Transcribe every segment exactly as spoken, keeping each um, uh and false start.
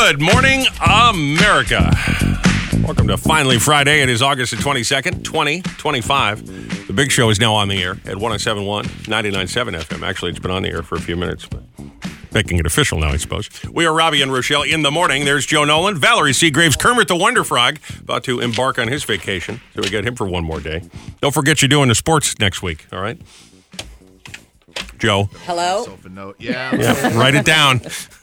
Good morning, America. Welcome to Finally Friday. It is August the twenty-second, twenty twenty-five. The Big Show is now on the air at one oh seven point one, ninety-nine point seven F M. Actually, it's been on the air for a few minutes, but making it official now, I suppose. We are Robbie and Rochelle in the morning. There's Joe Nolan, Valerie Seagraves, Kermit the Wonder Frog, about to embark on his vacation. So we got him for one more day. Don't forget you're doing the sports next week, all right? Joe. Hello? Yeah. Yeah, write it down.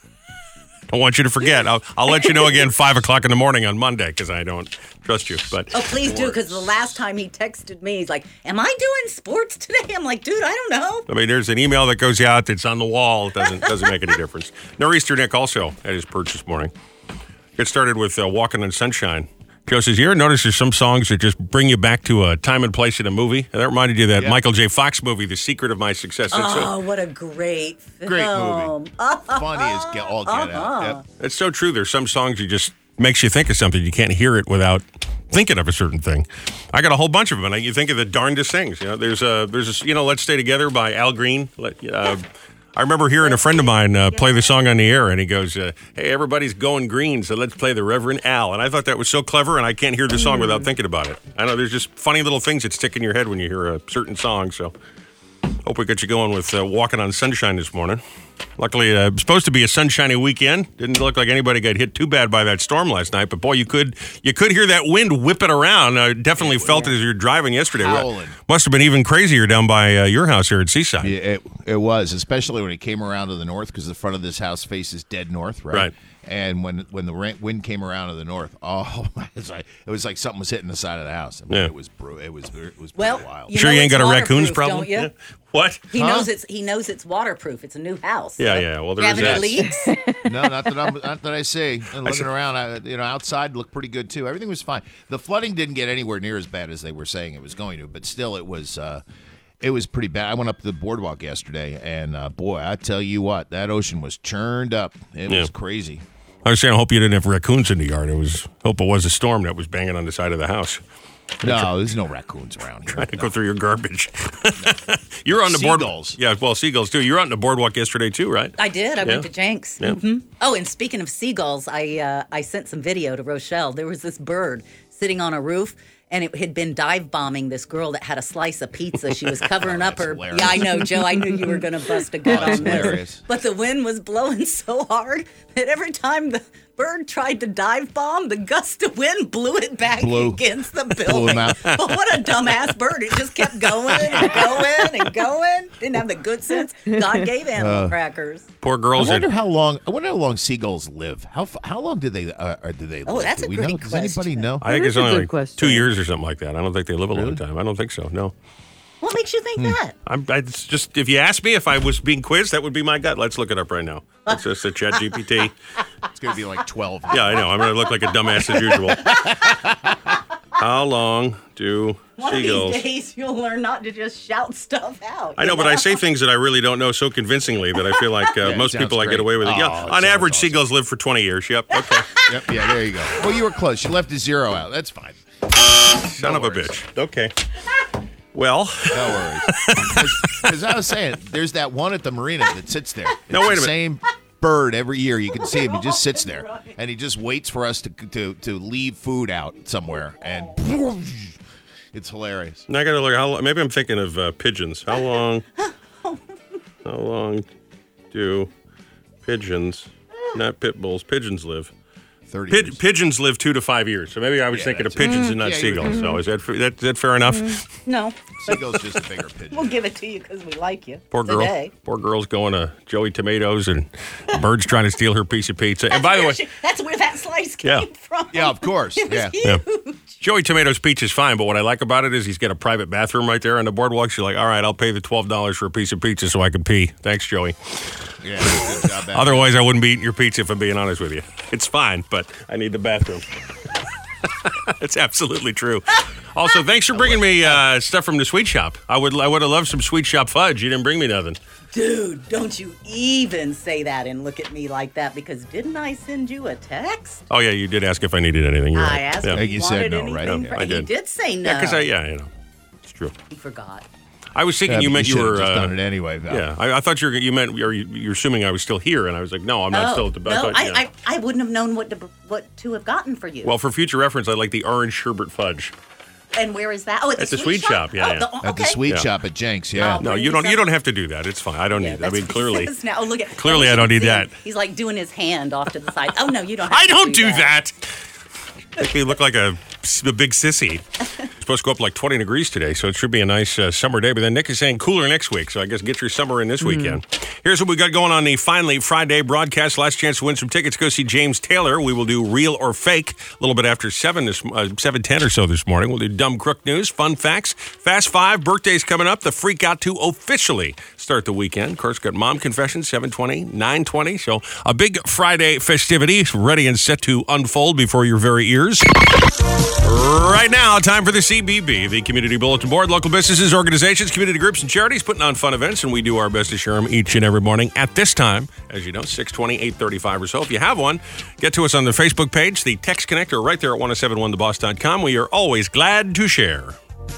I want you to forget. I'll, I'll let you know again five o'clock in the morning on Monday because I don't trust you. But oh, please do, because the last time he texted me, he's like, am I doing sports today? I'm like, dude, I don't know. I mean, there's an email that goes out that's on the wall. It doesn't doesn't make any difference. Nor'easter Nick also had his perch this morning. Get started with uh, Walking on Sunshine. Joe says, you ever notice there's some songs that just bring you back to a time and place in a movie? And that reminded you of that yeah. Michael J. Fox movie, The Secret of My Success. Oh, what a great film. Great movie. Funny as get, all get uh-huh. out. Yep. It's so true. There's some songs you just makes you think of something. You can't hear it without thinking of a certain thing. I got a whole bunch of them, and you think of the darndest things. You know, there's a, there's a, you know, Let's Stay Together by Al Green. Let, uh, I remember hearing a friend of mine uh, play the song on the air, and he goes, uh, hey, everybody's going green, so let's play the Reverend Al. And I thought that was so clever, and I can't hear the song without thinking about it. I know there's just funny little things that stick in your head when you hear a certain song, so hope we got you going with uh, Walking on Sunshine this morning. Luckily, uh, it was supposed to be a sunshiny weekend. Didn't look like anybody got hit too bad by that storm last night, but boy, you could you could hear that wind whipping around. I definitely felt it as you were driving yesterday. Howling. Must have been even crazier down by uh, your house here at Seaside. Yeah, it, it was, especially when it came around to the north, because the front of this house faces dead north, right? Right. And when when the rain, wind came around to the north, oh, it was like, it was like something was hitting the side of the house. I mean, yeah. it was bru- it was it was well, pretty wild. You sure, know you ain't got a raccoons proof, problem. Don't you? Yeah. What? He huh? knows it's he knows it's waterproof. It's a new house. Yeah, so. yeah. Well, there you is have that. any leaks? No, not that I'm, not that I see. And looking around, I, you know, outside looked pretty good too. Everything was fine. The flooding didn't get anywhere near as bad as they were saying it was going to, but still, it was. Uh, It was pretty bad. I went up to the boardwalk yesterday, and uh, boy, I tell you what, that ocean was churned up. It Yeah. was crazy. I was saying, I hope you didn't have raccoons in the yard. It was hope it was a storm that was banging on the side of the house. No, there's no raccoons around here. Trying to No. go through your garbage. You're on the boardwalk. Seagulls. Yeah, well, seagulls too. You were out on the boardwalk yesterday too, right? I did. I Yeah. went to Jenks. Yeah. hmm Oh, and speaking of seagulls, I uh, I sent some video to Rochelle. There was this bird sitting on a roof, and it had been dive bombing this girl that had a slice of pizza. She was covering Oh, up that's her. hilarious. Yeah, I know, Joe. I knew you were going to bust a gut That's on this. hilarious. But the wind was blowing so hard that every time the bird tried to dive bomb, the gust of wind blew it back Blew. against the Blew building. him out. But what a dumbass bird. It just kept going and going and going. Didn't have the good sense God gave animal Uh, crackers. Poor I girls. wonder Had, how long. I wonder how long seagulls live. How f- how long do they uh, or do they live? Oh, that's do a we great know? Does question. anybody know? I think That it's is a only good like question. two years or something like that. I don't think they live a long Really? time. I don't think so. No. What makes you think Hmm. that? I'm. I, it's just if you ask me if I was being quizzed, that would be my gut. Let's look it up right now. It's just a Chat G P T. It's going to be like twelve. Yeah, I know. I'm going to look like a dumbass as usual. How long do One seagulls? of these days, you'll learn not to just shout stuff out. I know, but I say things that I really don't know so convincingly that I feel like uh, Yeah, most sounds people I get great. away with it. Oh, Yeah, it on sounds average, awesome. seagulls live for twenty years. Yep. Okay. Yep. Yeah. There you go. Well, you were close. You left a zero out. That's fine. Son No of a worries. bitch. Okay. Well, No worries. Because I was saying, there's that one at the marina that sits there. It's No, wait a the minute. Same bird every year. You can see him. He just sits there, and he just waits for us to to to leave food out somewhere, and it's hilarious. now I got to look. How long, maybe I'm thinking of uh, pigeons. How long? How long do pigeons, not pit bulls, pigeons live? Thirty. Pid- years. pigeons live two to five years. So maybe I was Yeah, thinking of that's it. pigeons and not Yeah, you're seagulls. So is that, fa- that that fair enough? No, Seagull's just a bigger pigeon. we'll give it to you because we like you. Poor girl. Today. Poor girl's going to Joey Tomatoes and birds trying to steal her piece of pizza. And by the Where way, she- that's where that slice came Yeah. from. Yeah, of course. It was Yeah. huge. Yeah. Joey Tomatoes pizza is fine, but what I like about it is he's got a private bathroom right there on the boardwalk. She's like, all right, I'll pay the twelve dollars for a piece of pizza so I can pee. Thanks, Joey. Yeah, good job. Adam. Otherwise, I wouldn't be eating your pizza if I'm being honest with you. It's fine, but I need the bathroom. It's absolutely true. Also, thanks for bringing me uh, stuff from the sweet shop. I would I would have loved some sweet shop fudge. You didn't bring me nothing. Dude, don't you even say that and look at me like that, because didn't I send you a text? Oh, yeah, you did ask if I needed anything. You're I right. asked yeah. if Yeah, you you wanted said no, anything right? for- Yeah, I He did. did say no. Yeah, because I, yeah, you know, it's true. He forgot. I was thinking Yeah, you but meant you, should've were. just Uh, done it anyway, Val. yeah, I, I thought you were. You meant or you, you're assuming I was still here, and I was like, no, I'm not Oh, still at the. no, thought, I, yeah. I, I wouldn't have known what to what to have gotten for you. Well, for future reference, I like the orange sherbet fudge. and where is that? Oh, at, At the, the sweet shop, yeah, Oh, yeah. the- At the okay. sweet Yeah. shop at Jenks, yeah. Oh, No, Bring you me don't. You some. don't have to do that. It's fine. I don't Yeah, need. I that's mean, what he clearly, says now. Oh, look at Clearly, oh, I don't you need can see that. him. He's like doing his hand off to the side. Oh no, you don't. have I to don't do that. that. Make me look like a, a big sissy. It's supposed to go up like twenty degrees today, so it should be a nice uh, summer day. But then Nick is saying cooler next week, so I guess get your summer in this weekend. Here's what we got going on the Finally Friday broadcast. Last chance to win some tickets. Go see James Taylor. We will do Real or Fake a little bit after seven this uh, seven ten or so this morning. We'll do Dumb Crook News, Fun Facts, Fast Five, birthdays coming up. The Freak Out to officially start the weekend. Of course, got Mom Confessions seven twenty, nine twenty. So a big Friday festivity ready and set to unfold before your very ears. Right now, time for the C B B, the Community Bulletin Board. Local businesses, organizations, community groups, and charities putting on fun events, and we do our best to share them each and every morning at this time. As you know, six twenty, eight thirty-five or so. If you have one, get to us on the Facebook page, the Text Connector, right there at ten seventy-one the boss dot com. We are always glad to share.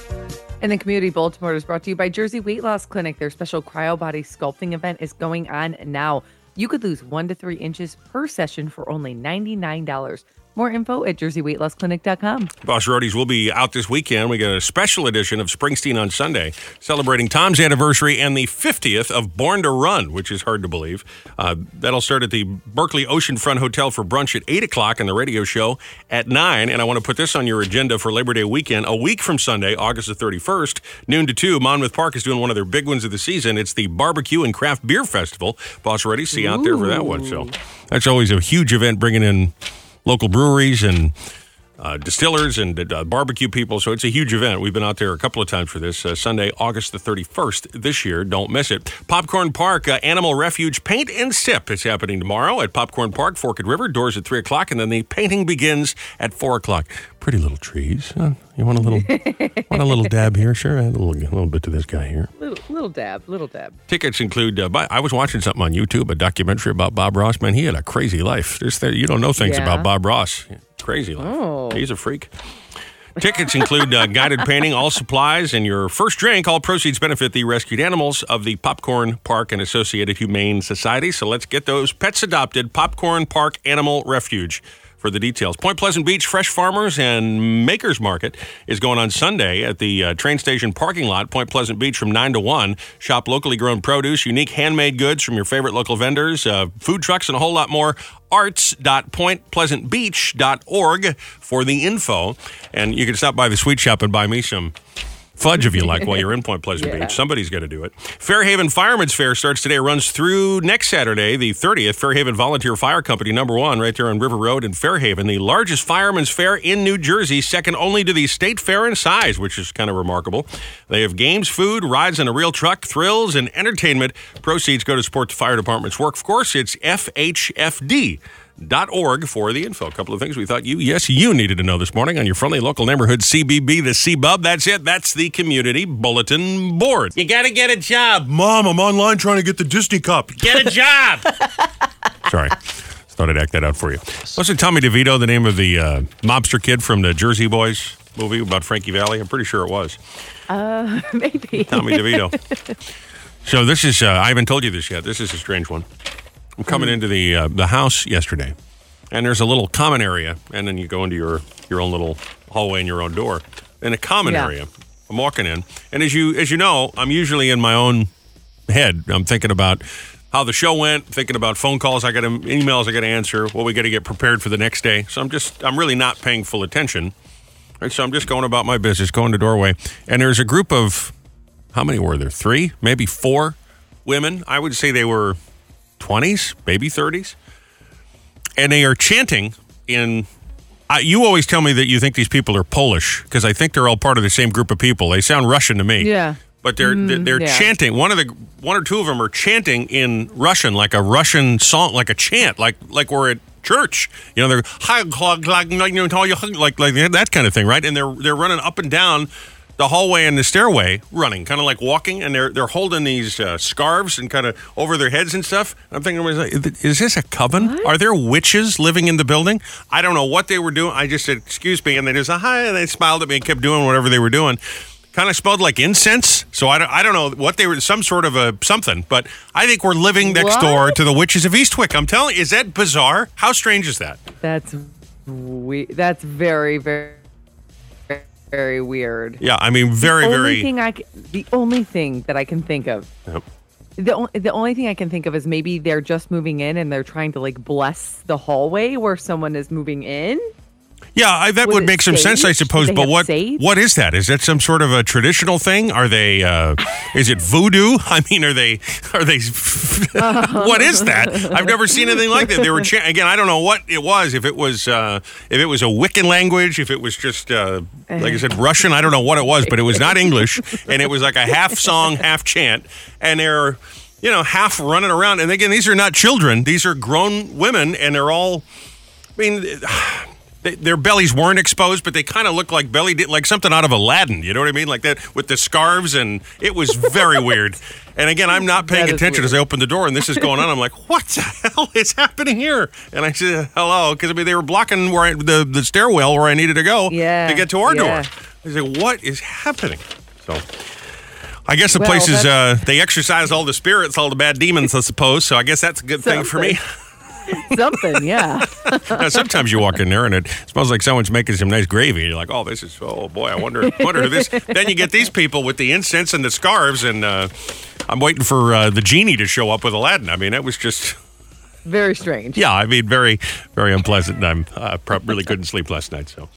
And the Community Bulletin Board is brought to you by Jersey Weight Loss Clinic. Their special cryo body sculpting event is going on now. You could lose one to three inches per session for only ninety-nine dollars. More info at jersey weight loss clinic dot com. Boss Roadies will be out this weekend. We got a special edition of Springsteen on Sunday, celebrating Tom's anniversary and the fiftieth of Born to Run, which is hard to believe. Uh, that'll start at the Berkeley Oceanfront Hotel for brunch at eight o'clock and the radio show at nine. And I want to put this on your agenda for Labor Day weekend. A week from Sunday, August the thirty-first, noon to two, Monmouth Park is doing one of their big ones of the season. It's the Barbecue and Craft Beer Festival. Boss Roadies, see you out there for that one. So that's always a huge event, bringing in local breweries and uh, distillers and uh, barbecue people. So it's a huge event. We've been out there a couple of times for this. Uh, Sunday, August the thirty-first this year. Don't miss it. Popcorn Park uh, Animal Refuge Paint and Sip is happening tomorrow at Popcorn Park, Forked River. Doors at three o'clock, and then the painting begins at four o'clock. Pretty little trees. Huh? You want a little want a little dab here? Sure. Add a little, a little bit to this guy here. Little, little dab, little dab. Tickets include, uh, I was watching something on YouTube, a documentary about Bob Ross. Man, he had a crazy life. There's, there, you don't know things Yeah. about Bob Ross. Crazy life. Oh. He's a freak. Tickets include uh, guided painting, all supplies, and your first drink. All proceeds benefit the rescued animals of the Popcorn Park and Associated Humane Society. So let's get those pets adopted. Popcorn Park Animal Refuge. For the details, Point Pleasant Beach Fresh Farmers and Makers Market is going on Sunday at the uh, train station parking lot, Point Pleasant Beach, from nine to one. Shop locally grown produce, unique handmade goods from your favorite local vendors, uh, food trucks, and a whole lot more. arts dot point pleasant beach dot org for the info. And you can stop by the sweet shop and buy me some fudge if you like while you're in Point Pleasant Yeah. Beach. Somebody's got to do it. Fairhaven Fireman's Fair starts today, runs through next Saturday, the thirtieth. Fairhaven Volunteer Fire Company, number one, right there on River Road in Fairhaven. The largest fireman's fair in New Jersey, second only to the State Fair in size, which is kind of remarkable. They have games, food, rides in a real truck, thrills, and entertainment. Proceeds go to support the fire department's work. Of course, it's F H F D. Dot org for the info. A couple of things we thought you, yes, you needed to know this morning on your friendly local neighborhood C B B, the C-Bub. That's it. That's the Community Bulletin Board. You got to get a job. Mom, I'm online trying to get the Disney Cup. Get a job. Sorry. Thought I'd act that out for you. Wasn't Tommy DeVito the name of the uh, mobster kid from the Jersey Boys movie about Frankie Valli? I'm pretty sure it was. Uh, maybe. Tommy DeVito. So this is, uh, I haven't told you this yet. This is a strange one. I'm coming into the uh, the house yesterday, and there's a little common area, and then you go into your, your own little hallway and your own door. In a common Yeah. area, I'm walking in, and as you as you know, I'm usually in my own head. I'm thinking about how the show went, thinking about phone calls I got to, emails I got to answer, what we got to get prepared for the next day. So I'm just, I'm really not paying full attention. Right, so I'm just going about my business, going to doorway, and there's a group of, how many were there? Three, maybe four women. I would say they were twenties, maybe thirties, and they are chanting in, uh, you always tell me that you think these people are Polish, because I think they're all part of the same group of people. They sound Russian to me. Yeah. But they're they're, they're yeah. chanting. One of the one or two of them are chanting in Russian, like a Russian song, like a chant, like like we're at church. You know, they're like like like that kind of thing, right? And they're they're running up and down the hallway and the stairway, running, kind of like walking, and they're they're holding these uh, scarves and kind of over their heads and stuff. I'm thinking, is this a coven? What? Are there witches living in the building? I don't know what they were doing. I just said, excuse me, and they just said, hi, and they smiled at me and kept doing whatever they were doing. kind of smelled like incense. So I don't, I don't know what they were, some sort of a something. But I think we're living next What? door to the witches of Eastwick. I'm telling you, is that bizarre? How strange is that? That's we. That's very, very, very weird. Yeah, I mean, very, the only very. Thing I, c- the only thing that I can think of. Yep. The, on- the only thing I can think of is maybe they're just moving in and they're trying to like bless the hallway where someone is moving in. Yeah, I, that Was would it make some sense, I sage? suppose. Do they But have what sage? what is that? Is that some sort of a traditional thing? Are they? Uh, is it voodoo? I mean, are they? Are they? What is that? I've never seen anything like that. They were cha- again. I don't know what it was. If it was, uh, if it was a Wiccan language, if it was just, uh, like I said, Russian. I don't know what it was, but it was not English, and it was like a half song, half chant, and they're, you know, half running around. And again, these are not children; these are grown women, and they're all. I mean. They, their bellies weren't exposed, but they kind of looked like belly, like something out of Aladdin. You know what I mean? Like that with the scarves, and it was very weird. And again, I'm not paying That is attention weird. as I open the door, and this is going on. I'm like, "What the hell is happening here?" And I said, "Hello," because I mean they were blocking where I, the the stairwell where I needed to go Yeah, to get to our yeah. door. I said, "What is happening?" So. I guess the Well, place is, uh, that's- they exorcise all the spirits, all the bad demons, I suppose. So I guess that's a good thing for me. Something, yeah. Now, sometimes you walk in there and it smells like someone's making some nice gravy. You're like, oh, this is, oh boy, I wonder, wonder who this. Then you get these people with the incense and the scarves, and uh, I'm waiting for uh, the genie to show up with Aladdin. I mean, it was just, Very strange. yeah, I mean, very, very unpleasant. And I'm uh, pro- really couldn't sleep last night. So.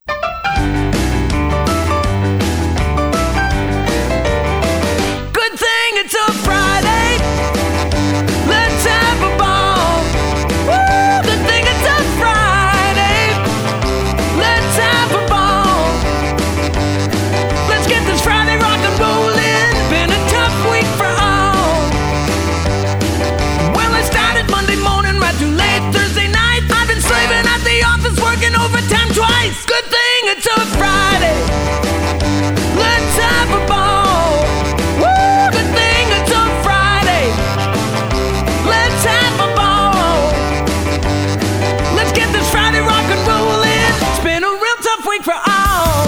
Good thing it's a Friday. Let's have a ball. Woo! Good thing it's a Friday. Let's have a ball. Let's get this Friday rock and rollin'. Been a tough week for all. Well, I started Monday morning right too late Thursday night. I've been slaving at the office, working overtime twice. Good thing it's a Friday. Let's have a ball. Woo! Good thing it's a Friday. Let's have a ball. Let's get this Friday rock and rollin'. It's been a real tough week for all.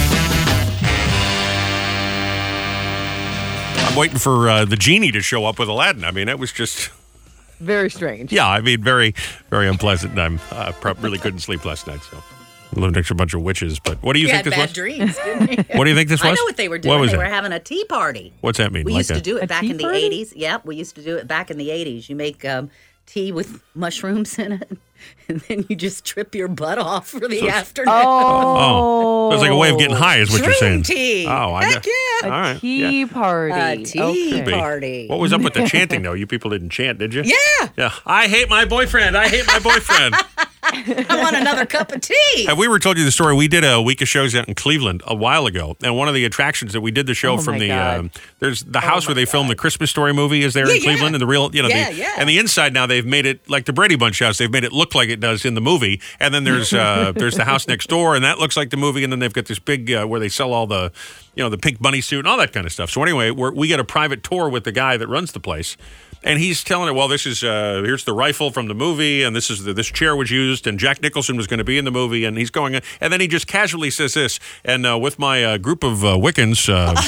I'm waiting for uh, the genie to show up with Aladdin. I mean, it was just, Very strange. yeah, I mean, very, very unpleasant. And I'm uh, pro- really couldn't sleep last night. So. I lived next to a bunch of witches. But what do you You think had this bad was? dreams, didn't you? What do you think this was? I know what they were doing. What was they it? were having a tea party. What's that mean? We Like used a- to do A it back tea in the party? eighties. Yep, we used to do it back in the eighties. You make um, tea with mushrooms in it, and then you just trip your butt off for the afternoon. Oh, so it's like a way of getting high, is what you're saying. Shroom tea. Oh, I Heck know. yeah. A All right. tea yeah. party. A tea Okay. Be. party. What was up with the chanting, though? You people didn't chant, did you? Yeah, Yeah. I hate my boyfriend. I hate my boyfriend. I want another cup of tea. Have we ever told you the story? We did a week of shows out in Cleveland a while ago, and one of the attractions that we did the show Oh, from my the God. um, there's the house where they filmed the Christmas Story movie is there Yeah, in Cleveland, yeah. and the real you know Yeah, the, yeah. and the inside now they've made it like the Brady Bunch house. They've made it look like it does in the movie, and then there's uh, there's the house next door, and that looks like the movie, and then they've got this big uh, where they sell all the you know the pink bunny suit and all that kind of stuff. So anyway, we're, we get a private tour with the guy that runs the place. And he's telling her, well, this is uh, here's the rifle from the movie, and this is the, this chair was used, and Jack Nicholson was going to be in the movie, and he's going, and then he just casually says this, and uh, with my uh, group of uh, Wiccans,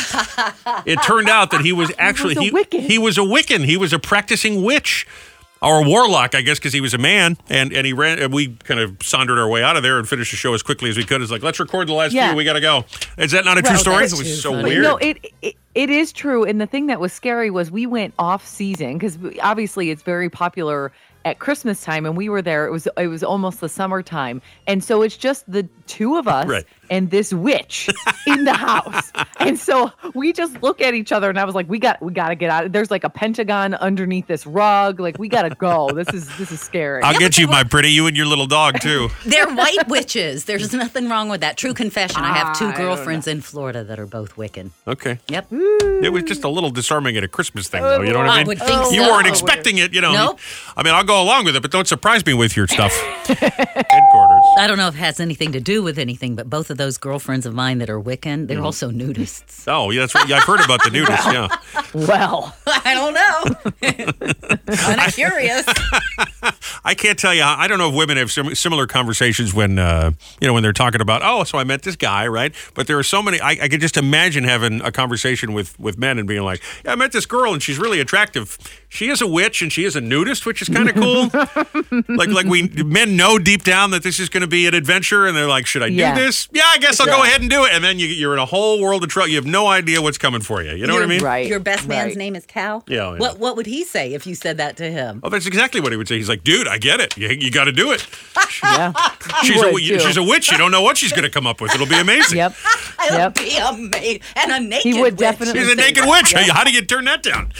uh, it turned out that he was actually a he, Wiccan. he was a Wiccan, he was a practicing witch. Or a warlock, I guess, because he was a man, and, and he ran. And we kind of sauntered our way out of there and finished the show as quickly as we could. It's like, let's record the last Yeah. few. We got to go. Is that not a true Well, story? It that's was too so funny. weird. No, it, it it is true. And the thing that was scary was we went off season because obviously it's very popular at Christmas time, and we were there. It was it was almost the summertime, and so it's just the two of us Right. and this witch in the house. And so we just look at each other, and I was like, "We got we got to get out." There's like a pentagon underneath this rug. Like we got to go. This is this is scary. I'll get you, my pretty, you and your little dog too. They're white witches. There's nothing wrong with that. True confession. I have two I don't girlfriends in Florida that are both Wiccan. Okay. Yep. It was just a litders disarming at a Christmas thing, though. You know what I I mean? would think You so. weren't expecting it, you know. Nope. I mean, I'll go along with it, but don't surprise me with your stuff. Headquarters. I don't know if it has anything to do with anything, but both of those girlfriends of mine that are Wiccan, they're also nudists. Oh, yeah, that's right. Yeah, I've heard about the nudists, yeah. Well, I don't know. I'm curious. I can't tell you. I don't know if women have sim- similar conversations when, uh, you know, when they're talking about, oh, so I met this guy, right? But there are so many. I, I could just imagine having a conversation with, with men and being like, yeah, I met this girl and she's really attractive. She is a witch and she is a nudist, which is kind of cool. like, like we men know deep down that this is going to be an adventure, and they're like, should I Yeah. do this? Yeah, I guess I'll go ahead and do it. And then you, you're in a whole world of trouble. You have no idea what's coming for you. You know what I mean? right. Your best man's right. name is Cal? Yeah, yeah. What What would he say if you said that to him? Oh, that's exactly what he would say. He's like, dude, I get it. You, you got to do it. Yeah. She's would, a, too. she's a witch. You don't know what she's going to come up with. It'll be amazing. Yep. It'll Yep. be amazing. And a naked He would witch. definitely She's a say naked that. witch. How do you turn that down?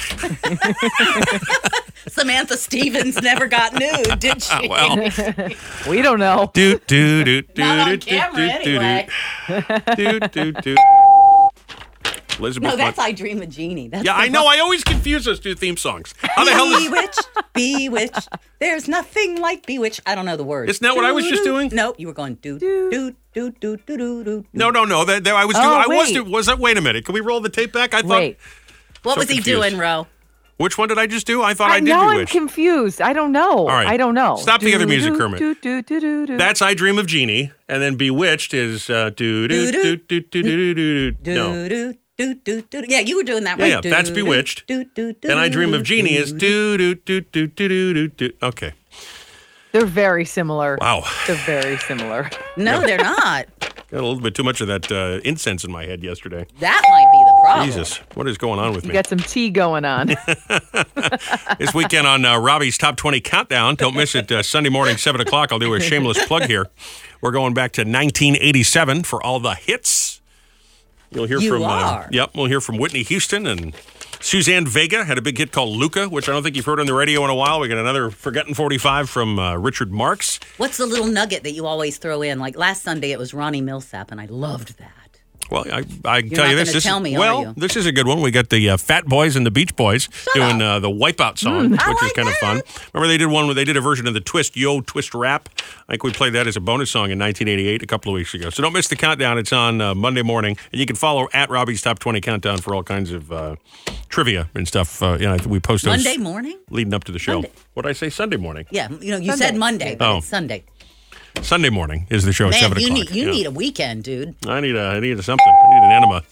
Samantha Stevens never got nude, did she? Well, We don't know. do do do do Not do on camera, do anyway. do do do. Elizabeth, No, that's Mon- I Dream of Jeannie. That's yeah, the I know. I always confuse those two theme songs. How the hell is? Bewitched, bewitched. There's nothing like bewitched. I don't know the words. Isn't that what I was just doing? No, you were going do do do do do do do. No, no, no. That, that I was Oh, doing. I was wait. doing. Was that? Wait a minute. Can we roll the tape back? I thought. Wait. What So was he confused. doing, Ro? Which one did I just do? I thought I, I, did now I'm Bewitched. confused. I don't know. right. I don't know. Stop the other music, Do, Kermit. do, do, do, do, do. That's I Dream of Jeannie, and then Bewitched is uh, do do do do do do do do. No. Do do do do. Yeah, you were doing that Yeah, right. yeah, Do, that's do, Bewitched. Do do do. Then I Dream of Jeannie is do do do do do do do do. Okay. They're very similar. Wow. They're very similar. No, they're not. Got a little bit too much of that uh, incense in my head yesterday. That might be the problem. Jesus, what is going on with You me? got some tea going on. This weekend on uh, Robbie's Top twenty Countdown. Don't miss it. Uh, Sunday morning, seven o'clock. I'll do a shameless plug here. We're going back to nineteen eighty-seven for all the hits. You'll hear You from. are. Uh, yep, we'll hear from Whitney Houston and Suzanne Vega had a big hit called Luca, which I don't think you've heard on the radio in a while. We got another Forgotten forty-five from uh, Richard Marx. What's the little nugget that you always throw in? Like last Sunday, it was Ronnie Millsap, and I loved that. Well, I, I can You're tell not you this. gonna this tell is, me, are well, you? this is a good one. We got the uh, Fat Boys and the Beach Boys doing uh, the Wipeout song, which I is like kind of fun. Remember they did one where they did a version of the Twist, Yo Twist Rap. I think we played that as a bonus song in nineteen eighty-eight a couple of weeks ago. So don't miss the countdown. It's on uh, Monday morning, and you can follow at Robbie's Top twenty Countdown for all kinds of uh, trivia and stuff. Uh, you know, we post those Monday morning? leading up to the show. Monday. What did I say? Sunday morning. Yeah, you know, you Sunday. said Monday, but Oh. it's Sunday. Sunday morning is the show at Man, seven you o'clock. need you Yeah. need a weekend, dude. I need a I need a something. I need an enema.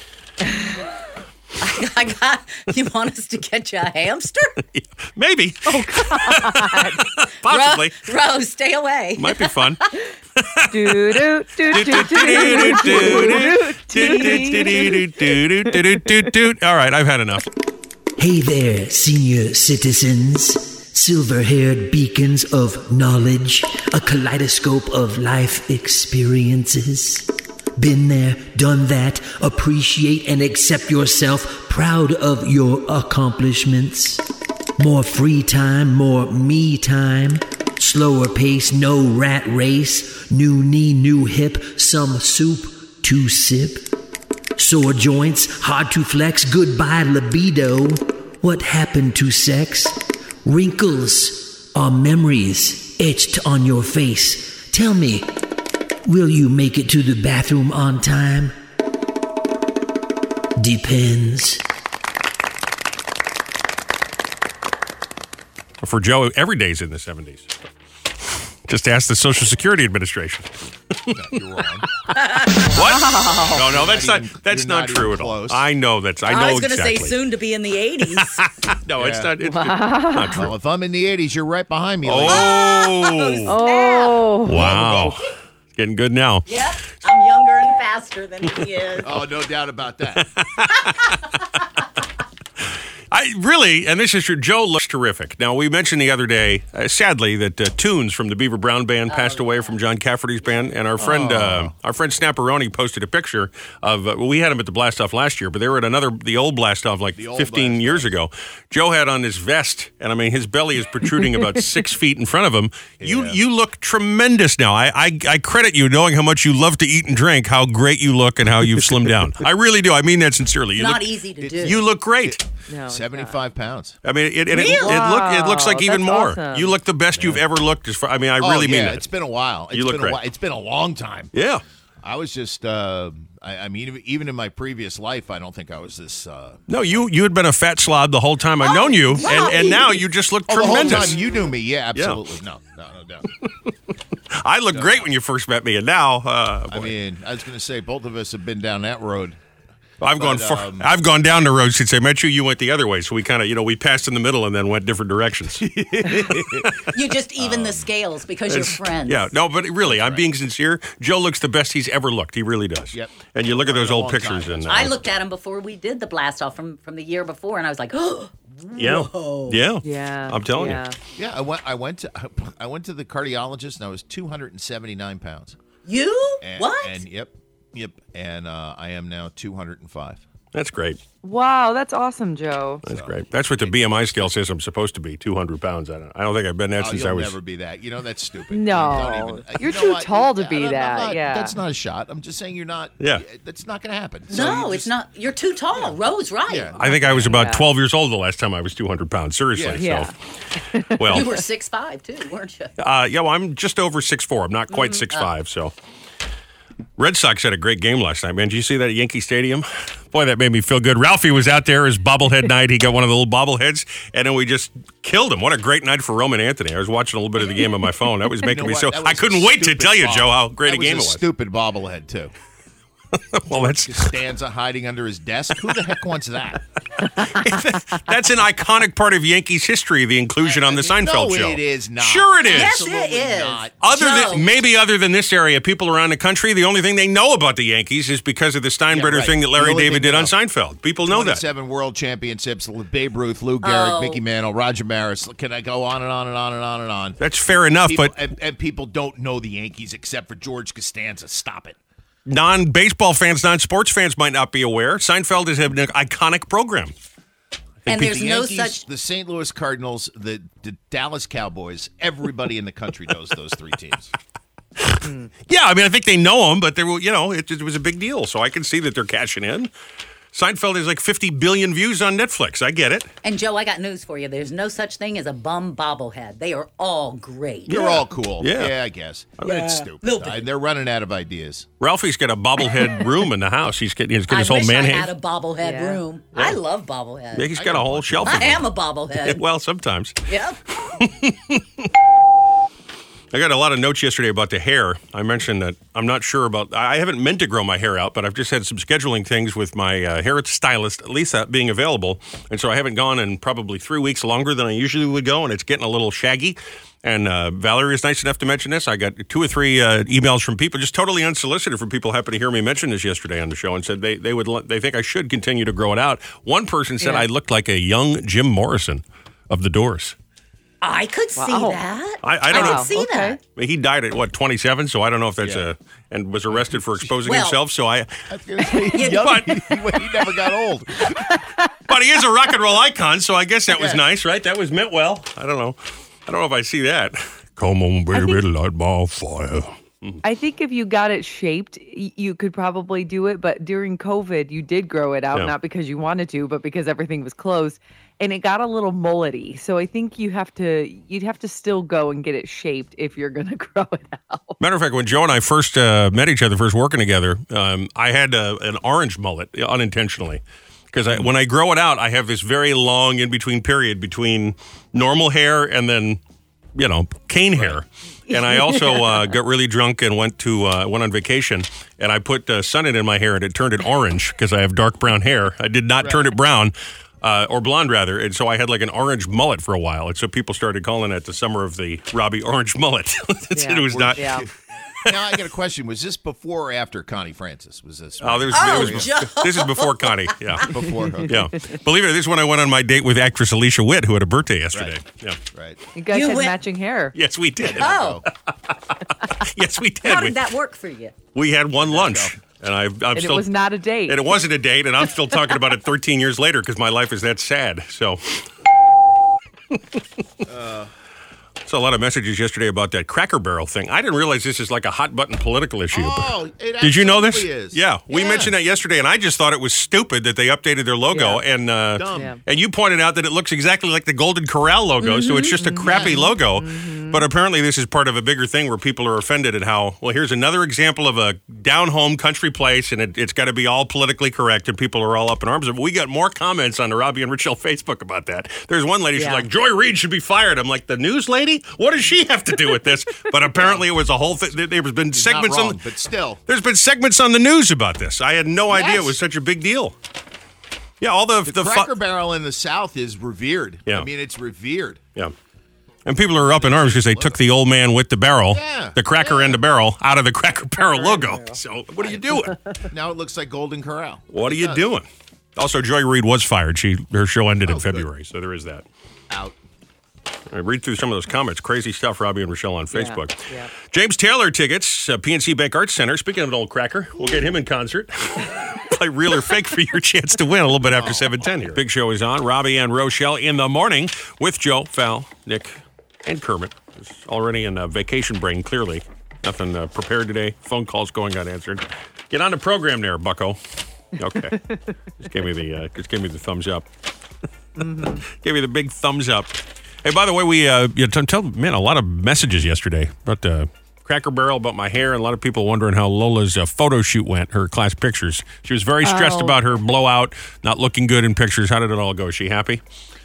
I got. You want us to get you a hamster? Maybe. Oh God. Possibly. Ro, Ro, stay away. Might be fun. Do, do, do, do, do, do, do, do, do. All right, I've had enough. Hey there, senior citizens. Silver-haired beacons of knowledge, a kaleidoscope of life experiences. Been there, done that, appreciate and accept yourself, proud of your accomplishments. More free time, more me time. Slower pace, no rat race. New knee, new hip, some soup to sip. Sore joints, hard to flex, goodbye libido. What happened to sex? Wrinkles are memories etched on your face. Tell me, will you make it to the bathroom on time? Depends. For Joe, every day's in the seventies. Just ask the Social Security Administration. You're wrong. What? No, no, that's You're not. not even- That's you're not, not true even at all. close. I know that's. I know I was going to exactly. say soon to be in the eighties. No, it's Yeah. not. It's not true. Well, if I'm in the eighties, you're right behind me. lady. Oh, Oh, wow! Getting good now. Yep, I'm younger and faster than he is. Oh, no doubt about that. I really, and this is true. Joe looks terrific. Now we mentioned the other day, uh, sadly, that uh, Tunes from the Beaver Brown Band passed away from John Cafferty's band, and our friend, uh, our friend Snapperoni posted a picture of. Uh, well, we had him at the Blast Off last year, but they were at another, the old Blast Off, like old fifteen Blast years ago. Joe had on his vest, and I mean, his belly is protruding about six feet in front of him. You, Yeah. you look tremendous now. I, I, I credit you, knowing how much you love to eat and drink, how great you look, and how you've slimmed down. I really do. I mean that sincerely. You Not look, easy to do. You look great. no. It's seventy-five pounds. I mean, it, it, it, it, Really? look, it looks like Wow, even that's more. awesome. You look the best you've ever looked. As far, I mean, I Oh, really yeah, mean it. It's been a while. It's You look been great. a while. It's been a long time. Yeah. I was just, uh, I, I mean, even in my previous life, I don't think I was this. Uh, No, you you had been a fat slob the whole time I've known you, and, and now you just look oh, the whole tremendous. time you knew me. Yeah, absolutely. No, no, no doubt. I looked great when you first met me, and now uh, I boy, mean, I was going to say both of us have been down that road. I've gone but, far, um, I've gone down the road since I met you. You went the other way, so we kind of you know we passed in the middle and then went different directions. You just even the scales because you're It's- friends. Yeah, no, but really, I'm being sincere. Joe looks the best he's ever looked. He really does. Yep. And you look at those In a old long pictures, time. and uh, I looked at him before we did the blast off from from the year before, and I was like, oh, yeah, yeah, Yeah. I'm telling yeah. you. Yeah, I went. I went to. I went to the cardiologist, and I was two hundred seventy-nine pounds. you And, what? And yep, yep. And uh, I am now two hundred five. That's great. Wow, that's awesome, Joe. That's great. That's what the B M I scale says I'm supposed to be, two hundred pounds. I don't, I don't think I've been that Oh, since you'll I was. never be that. You know that's stupid. No. Don't even- You're you know too what? tall to I'm be not- that, not- yeah. That's not a shot. I'm just saying you're not. Yeah. That's not going to happen. So no, you it's just- not. You're too tall. Rose, right? Yeah. I think I was about Yeah. twelve years old the last time I was two hundred pounds. Seriously. Yeah. So, well, You were six five too, weren't you? uh, yeah, well, I'm just over six four. I'm not quite Mm-hmm. six five. So, Red Sox had a great game last night, man. Did you see that at Yankee Stadium? Boy, that made me feel good. Ralphie was out there his bobblehead night. He got one of the little bobbleheads, and then we just killed him. What a great night for Roman Anthony. I was watching a little bit of the game on my phone. That was You making know me what? so. That I was couldn't a wait to stupid tell you, bobble- Joe, how great that a game it was was. Stupid bobblehead too. Well, that's Costanza hiding under his desk. Who the heck wants that? that's an iconic part of Yankees history. The inclusion on the Seinfeld no, show. it is not. Sure, it is. Yes, it Absolutely is. not. Other Joe. than maybe other than this area, people around the country, the only thing they know about the Yankees is because of the Steinbrenner Yeah, right. thing that The Larry only David thing did they on know. Seinfeld. People know that. twenty-seven World Championships. Babe Ruth, Lou Gehrig, Oh. Mickey Mantle, Roger Maris. Can I go on and on and on and on and on? That's fair enough, People, but and, and people don't know the Yankees except for George Costanza. Stop it. non-baseball fans, non-sports fans might not be aware. Seinfeld is an iconic program. And there's the no Yankees, such. the Saint Louis Cardinals, the, the Dallas Cowboys. Everybody in the country knows those three teams. Yeah, I mean, I think they know them, but they were, you know, it, it was a big deal. So I can see that they're cashing in. Seinfeld has like fifty billion views on Netflix. I get it. And Joe, I got news for you. There's no such thing as a bum bobblehead. They are all great. They're all cool. Yeah. I guess. I mean, it's Yeah. stupid. Little bit. I- they're running out of ideas. Ralphie's got a bobblehead room in the house. He's got, he's got I his whole wish man I hand. had a bobblehead Yeah. room. I love bobblehead. Yeah, he's got a whole shelf. I of them. am a bobblehead. Well, sometimes. Yep. I got a lot of notes yesterday about the hair. I mentioned that I'm not sure about. I haven't meant to grow my hair out, but I've just had some scheduling things with my uh, hair stylist, Lisa, being available, and so I haven't gone in probably three weeks longer than I usually would go, and it's getting a little shaggy. And uh, Valerie is nice enough to mention this. I got two or three uh, emails from people, just totally unsolicited, from people who happened to hear me mention this yesterday on the show, and said they they would they think I should continue to grow it out. One person said Yeah. I looked like a young Jim Morrison of the Doors. I could see Wow. that. I- I don't know. could see Okay. that. I mean, he died at what twenty-seven, so I don't know if that's Yeah. a and was arrested for exposing Well- himself. So I, I was going to say, he, But- he never got old. but he is a rock and roll icon, so I guess that was Yeah. nice, right? That was meant well. I don't know. I don't know if I see that. Come on, baby, light my fire. I think if you got it shaped, y- you could probably do it. But during COVID, you did grow it out, Yeah. not because you wanted to, but because everything was closed, and it got a little mullety. So I think you have to, you'd have to still go and get it shaped if you're gonna grow it out. Matter of fact, when Joe and I first uh, met each other, first working together, um, I had uh, an orange mullet unintentionally. Because I, when I grow it out, I have this very long in between period between normal hair and then, you know, cane hair. And I also uh, got really drunk and went to uh, went on vacation, and I put uh, Sunnet in my hair, and it turned it orange because I have dark brown hair. I did not turn it brown. Uh, or blonde, rather. And so I had like an orange mullet for a while. And so people started calling it the summer of the Robbie Orange Mullet. Yeah. It was not. Yeah. Now I got a question. Was this before or after Connie Francis? Was this Oh, there was, Oh, it was Joe. this is before Connie. Yeah. before? Okay. Yeah. Believe it, this is when I went on my date with actress Alicia Witt, who had a birthday yesterday. Right. Yeah. Right. You guys You had went- matching hair. Yes, we did. Oh, Yes, we did. how We, did that work for you? we had one lunch, and I, I'm And still. it was not a date. and it wasn't a date, and I'm still talking about it thirteen years later because my life is that sad. So. Saw a lot of messages yesterday about that Cracker Barrel thing. I didn't realize this is like a hot button political issue. Oh, it Did you know this? absolutely is. Yeah, we Yeah. mentioned that yesterday, and I just thought it was stupid that they updated their logo. Yeah. And uh, Dumb. Yeah. and you pointed out that it looks exactly like the Golden Corral logo, so it's just a crappy logo. But apparently, this is part of a bigger thing where people are offended at how, well, here's another example of a down-home country place, and it, it's got to be all politically correct, and people are all up in arms. But we got more comments on the Robbie and Rochelle Facebook about that. There's one lady, she's Yeah. like, Joy Reid should be fired. I'm like, the news lady? What does she have to do with this? But apparently, it was a whole thing. There's been Not segments wrong, on. but still. There's been segments on the news about this. I had no idea Yes. it was such a big deal. Yeah, all the The, the fu- Cracker Barrel in the South is revered. Yeah. I mean, it's revered. yeah. And people are up in arms because they took the old man with the barrel, Yeah. the cracker Yeah. and the barrel, out of the Cracker Barrel logo. So what are you doing? Now it looks like Golden Corral. What are It you does. doing? Also, Joy Reid was fired. She her show ended in Oh, good. February, so there is that. Out. I read through some of those comments. Crazy stuff, Robbie and Rochelle on Facebook. yeah. James Taylor tickets, uh, P N C Bank Arts Center. Speaking of an old cracker, we'll get him in concert. Play real or fake for your chance to win a little bit after seven ten here. Big show is on. Robbie and Rochelle in the morning with Joe, Val, Nick, and Kermit. It's already in uh, vacation brain, clearly. Nothing uh, prepared today. Phone calls going unanswered. Get on the program there, bucko. Okay. Just gave me the uh, just gave me the thumbs up. Mm-hmm. Gave me the big thumbs up. Hey, by the way, we uh, you know, tell man a lot of messages yesterday about uh, Cracker Barrel, about my hair, and a lot of people wondering how Lola's uh, photo shoot went, her class pictures. She was very stressed Oh. about her blowout, not looking good in pictures. How did it all go? Is she happy?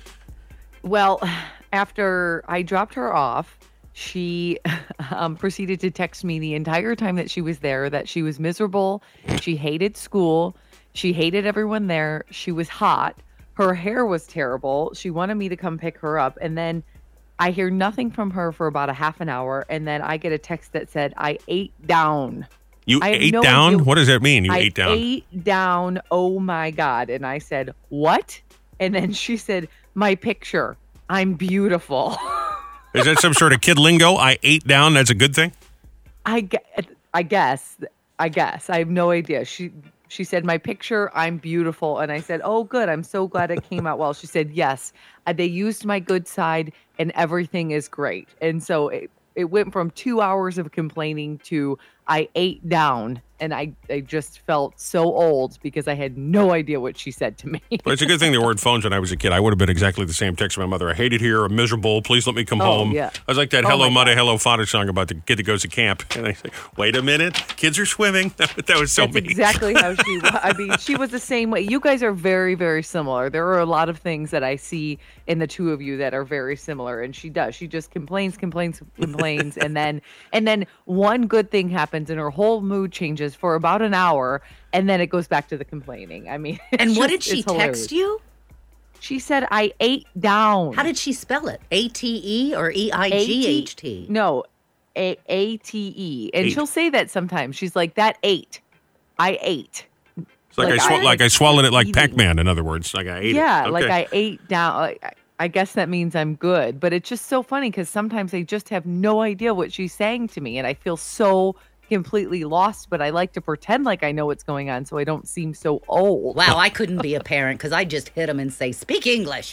Well, after I dropped her off, she um, proceeded to text me the entire time that she was there that she was miserable. She hated school. She hated everyone there. She was hot. Her hair was terrible. She wanted me to come pick her up. And then I hear nothing from her for about a half an hour. And then I get a text that said, I ate down. You I have ate no down? idea- What does that mean? You I ate down? ate down. Oh my God. And I said, what? And then she said, my picture. I'm beautiful. Is that some sort of kid lingo? I ate down. That's a good thing. I, gue- I guess. I guess. I have no idea. She she said, my picture, I'm beautiful. And I said, oh, good. I'm so glad it came out well. She said, yes. Uh, they used my good side and everything is great. And so it, it went from two hours of complaining to I ate down. And I, I just felt so old because I had no idea what she said to me. But it's a good thing there weren't phones when I was a kid. I would have been exactly the same text to my mother. I hate it here. I'm miserable. Please let me come Oh, home. yeah. I was like that Oh, Hello my Muddy, God. Hello Father song about the kid that goes to camp. And I say, wait a minute. Kids are swimming. That, that was so That's mean. exactly how she was. I mean, she was the same way. You guys are very, very similar. There are a lot of things that I see in the two of you that are very similar. And she does. She just complains, complains, complains. and then and then one good thing happens and her whole mood changes for about an hour. And then it goes back to the complaining. I mean, it's And what just- did she it's hilarious. text you? She said, I ate down. How did she spell it? A T E or E I G H T? No, A A T E. And Ate. she'll say that sometimes. She's like, that ate. I ate. It's like, like I, sw- I- like I swallowed it like eating. Pac-Man, in other words. Like I ate Yeah, it. like Okay. I ate down. Like, I- I guess that means I'm good. But it's just so funny because sometimes they just have no idea what she's saying to me. And I feel so completely lost, but I like to pretend like I know what's going on so I don't seem so old. Wow, I couldn't be a parent because I just hit him and say, speak English.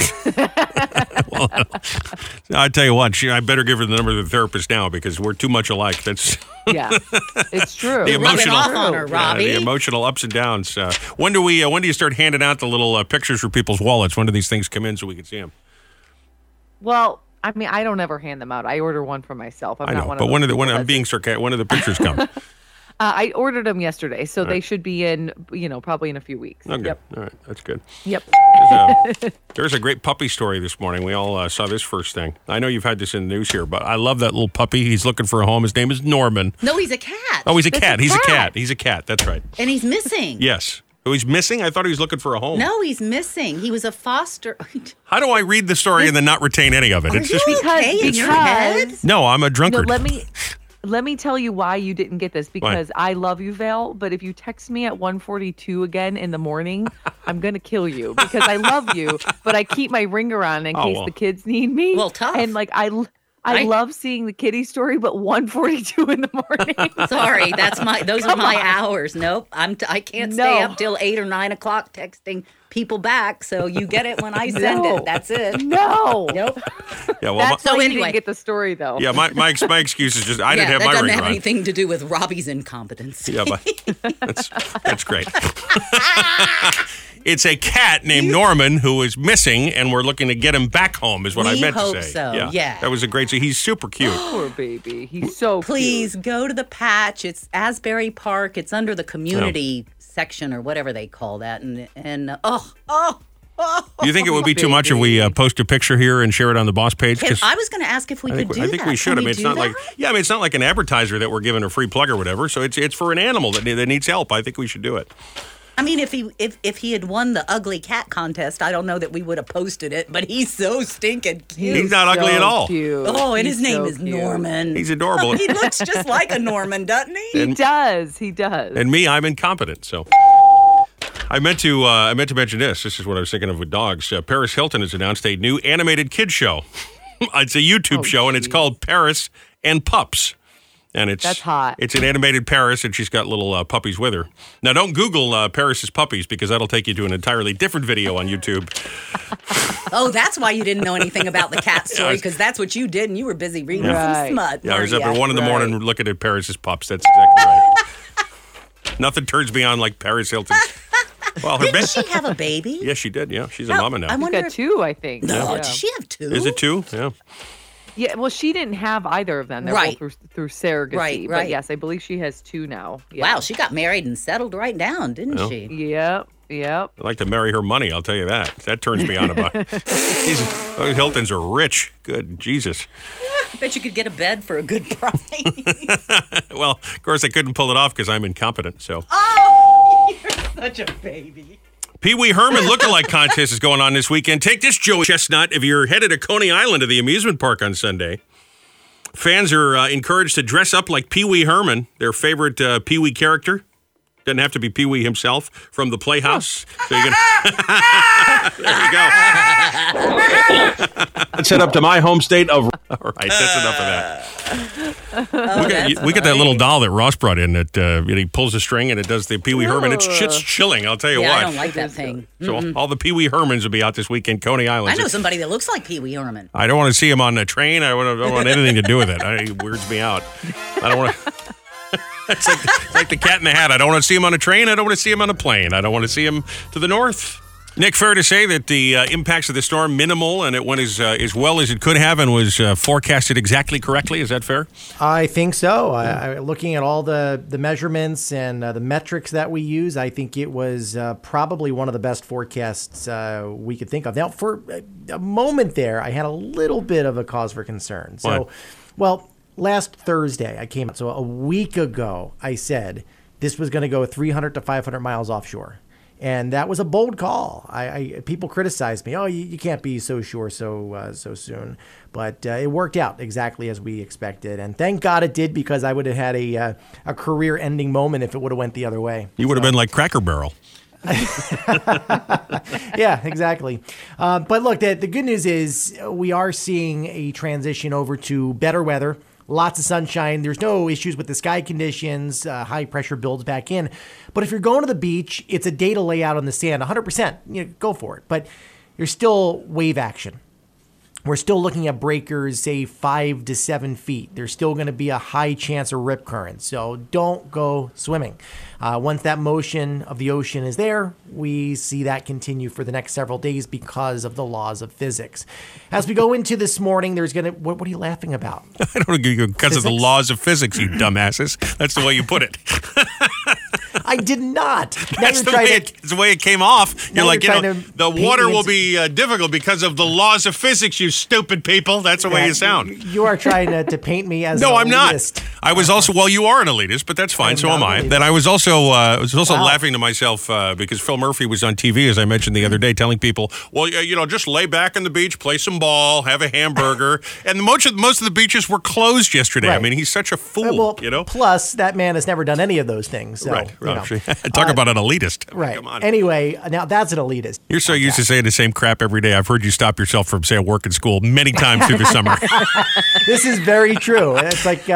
I tell you what, she, I better give her the number of the therapist now because we're too much alike. That's Yeah, it's true. the Rubbing emotional, off on her, Yeah, Robbie. the emotional ups and downs. Uh, when do we? Uh, when do you start handing out the little uh, pictures for people's wallets? When do these things come in so we can see them? Well, I mean, I don't ever hand them out. I order one for myself. I'm I not know, one but of when those are the, when people I'm that's- being sarcastic, when do the pictures come? Uh, I ordered them yesterday, so they should be in, you know, probably in a few weeks. Okay, Yep. all right, that's good. Yep. There's a, there's a great puppy story this morning. We all uh, saw this first thing. I know you've had this in the news here, but I love that little puppy. He's looking for a home. His name is Norman. No, he's a cat. Oh, he's a That's cat. a He's a cat. cat. He's a cat. That's right. And he's missing. Yes. Oh, he's missing? I thought he was looking for a home. No, he's missing. He was a foster. How do I read the story and then not retain any of it? Are It's you just Because- okay in your head? because- no. I'm a No, drunkard. let me let me tell you why you didn't get this because I love you, Val. But if you text me at one forty-two again in the morning, I'm gonna kill you because I love you, but I keep my ringer on in Oh, case well. the kids need me. Well, tough. And like I, I, I- love seeing the kitty story, but one forty-two in the morning. Sorry, that's my. Those are Come my on. hours. Nope, I'm. T- I can't No. stay up till eight or nine o'clock texting people back, so you get it when I send No. it. That's it. No. Nope. Yeah, well, That's my, So why you anyway. didn't get the story, though. yeah, my, my, my excuse is just I didn't yeah, have that my doesn't ring have on. anything to do with Robbie's incompetence. Yeah, but that's, that's great. It's a cat named Norman who is missing, and we're looking to get him back home, is what We I meant hope to say. so, yeah. That was a great, so he's super cute. Poor baby. He's so Please cute. go to the patch. It's Asbury Park. It's under the community section or whatever they call that. And and uh, oh oh oh. Do you think it would be too much if we uh, post a picture here and share it on the boss page? Can- 'Cause I was going to ask if we I could think, do I think that. we should. Can I mean, we it's do not that? like yeah, I mean, it's not like an advertiser that we're giving a free plug or whatever. So it's it's for an animal that, that needs help. I think we should do it. I mean, if he if if he had won the ugly cat contest, I don't know that we would have posted it. But he's so stinking cute. He's not ugly at So all. Cute. Oh, and He's his name so is cute. Norman. He's adorable. He looks just like a Norman, doesn't he? He does. He does. And me, I'm incompetent. So I meant to uh, I meant to mention this. This is what I was thinking of with dogs. Uh, Paris Hilton has announced a new animated kids show. It's a YouTube Oh, show, and it's geez. called Paris and Pups. And it's That's hot. It's an animated Paris, and she's got little uh, puppies with her. Now, don't Google uh, Paris's puppies because that'll take you to an entirely different video on YouTube. Oh, that's why you didn't know anything about the cat Yeah, I story, was- because that's what you did, and you were busy reading Right. some smut. Yeah, I was up weren't at ya? one in the Right. morning looking at Paris's pups. That's exactly right. Nothing turns me on like Paris Hilton. Well, her Didn't best. she have a baby? Yeah, she did. Yeah, she's a How- mama now. I He's wonder got if- two, I think. No, Yeah. did she have two? Is it two? Yeah. Yeah, well, she didn't have either of them. They're Right. both through, through surrogacy. Right, But right. yes, I believe she has two now. Yeah. Wow, she got married and settled right down, didn't Yeah. she? Yep. Yep. I'd like to marry her money, I'll tell you that. That turns me on about These those Hiltons are rich. Good Jesus. I bet you could get a bed for a good price. Well, of course, I couldn't pull it off because I'm incompetent. So, Oh, you're such a baby. Pee Wee Herman lookalike contest is going on this weekend. Take this, Joey Chestnut, if you're headed to Coney Island to the amusement park on Sunday. Fans are uh, encouraged to dress up like Pee Wee Herman, their favorite uh, Pee Wee character. Doesn't have to be Pee Wee himself from the Playhouse. So you can. There we go. Let's head up to my home state of. All right, that's enough of that. Oh, we got, we got that little doll that Ross brought in that uh, he pulls a string and it does the Pee Wee Herman. It's shit's chilling, I'll tell you Yeah, what. I don't like that thing. So all the Pee Wee Hermans will be out this weekend, Coney Island. I know somebody that looks like Pee Wee Herman. I don't want to see him on the train. I don't, I don't want anything to do with it. I, it weirds me out. I don't want to. It's like, it's like the cat in the hat. I don't want to see him on a train. I don't want to see him on a plane. I don't want to see him to the north. Nick, fair to say that the uh, impacts of the storm minimal and it went as uh, as well as it could have and was uh, forecasted exactly correctly. Is that fair? I think so. I, I, looking at all the, the measurements and uh, the metrics that we use, I think it was uh, probably one of the best forecasts uh, we could think of. Now, for a, a moment there, I had a little bit of a cause for concern. So, Why? well, last Thursday, I came out. So a week ago, I said this was going to go three hundred to five hundred miles offshore. And that was a bold call. I, I people criticized me. Oh, you, you can't be so sure so uh, so soon. But uh, it worked out exactly as we expected, and thank God it did, because I would have had a uh, a career-ending moment if it would have went the other way. You would have been like Cracker Barrel. Yeah, exactly. Uh, but look, the, the good news is we are seeing a transition over to better weather. Lots of sunshine. There's no issues with the sky conditions. Uh, high pressure builds back in. But if you're going to the beach, it's a day to lay out on the sand. one hundred percent. You know, go for it. But there's still wave action. We're still looking at breakers, say five to seven feet. There's still going to be a high chance of rip currents. So don't go swimming. Uh, once that motion of the ocean is there, we see that continue for the next several days because of the laws of physics. As we go into this morning, there's going to, what, what are you laughing about? I don't know, because of the Physics? laws of physics, you dumbasses. That's the way you put it. I did not. Now That's you're the trying way, to- it, it's the way it came off. You're Now like, you're you know, trying to the paint water me will into- be uh, difficult because of the laws of physics, you stupid people. That's the way you sound. You are trying to, to paint me as No, an I'm not. elitist. I was also, well, you are an elitist, but that's fine. I'm So not am an I. elitist. Then I was also, uh, I was also Wow. laughing to myself uh, because Phil Murphy was on T V, as I mentioned the other day, telling people, well, yeah, you know, just lay back on the beach, play some ball, have a hamburger. And most of, most of the beaches were closed yesterday. I Right. mean, he's such a fool, Uh, well, you know? plus, that man has never done any of those things. So, right. you know. Talk about an elitist. I mean, Right. Come on. Anyway, now that's an elitist. You're so used to saying the same crap every day. I've heard you stop yourself from saying work in school many times through the summer. This is very true. It's like uh, Ah, robotics. happy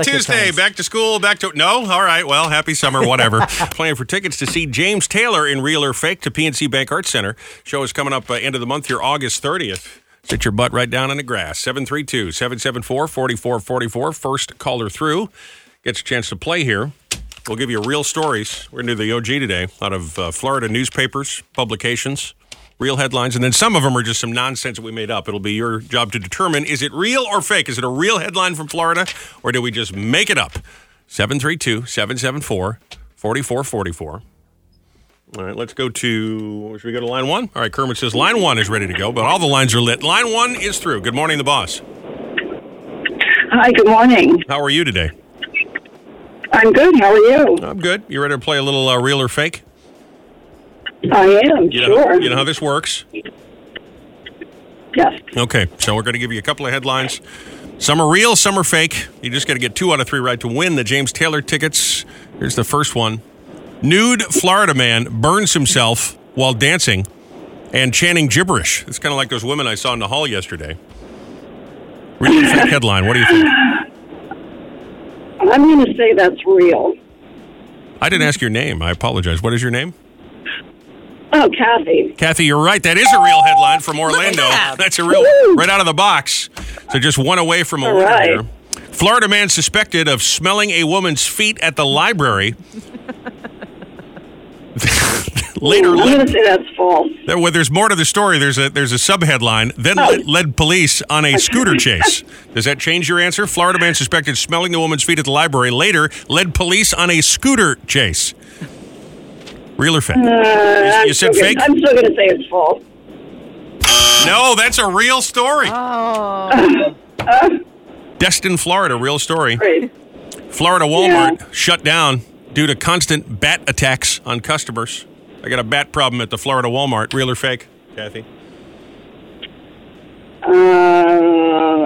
of good Tuesday. times. Back to school. Back to no. All right. Well, happy summer. Whatever. Playing for tickets to see James Taylor in Real or Fake to P N C Bank Arts Center. Show is coming up uh, end of the month here, August thirtieth. Sit your butt right down in the grass. seven three two, seven seven four, four four four four. First caller through gets a chance to play here. We'll give you real stories. We're going to do the O G today out of uh, Florida newspapers, publications, real headlines, and then some of them are just some nonsense that we made up. It'll be your job to determine, is it real or fake? Is it a real headline from Florida, or did we just make it up? seven three two, seven seven four, four four four four. All right, let's go to, should we go to line one? All right, Kermit says line one is ready to go, but all the lines are lit. Line one is through. Good morning, the boss. Hi, good morning. How are you today? I'm good. How are you? I'm good. You ready to play a little uh, real or fake? I am, You know, sure. you know how this works? Yes. Okay, so we're going to give you a couple of headlines. Some are real, some are fake. You just got to get two out of three right to win the James Taylor tickets. Here's the first one. Nude Florida man burns himself while dancing and chanting gibberish. It's kind of like those women I saw in the hall yesterday. Real or fake headline. What do you think? I'm going to say that's real. I didn't ask your name. I apologize. What is your name? Oh, Kathy. Kathy, you're right. That is a real headline from Orlando. that. That's a real, right out of the box. So just one away from a All winner right. here. Florida man suspected of smelling a woman's feet at the library. Later, I'm led, going to say that's false. there, well, there's more to the story. There's a there's a subheadline. Then Oh. led, led police on a scooter chase. Does that change your answer? Florida man suspected smelling the woman's feet at the library. Later, led police on a scooter chase. Real or fake? Uh, you, I'm you said still fake? Gonna, I'm still going to say it's false. No, that's a real story. Oh. Destin, Florida, real story. Great. Florida Walmart shut down due to constant bat attacks on customers. I got a bat problem at the Florida Walmart. Real or fake, Kathy? Uh,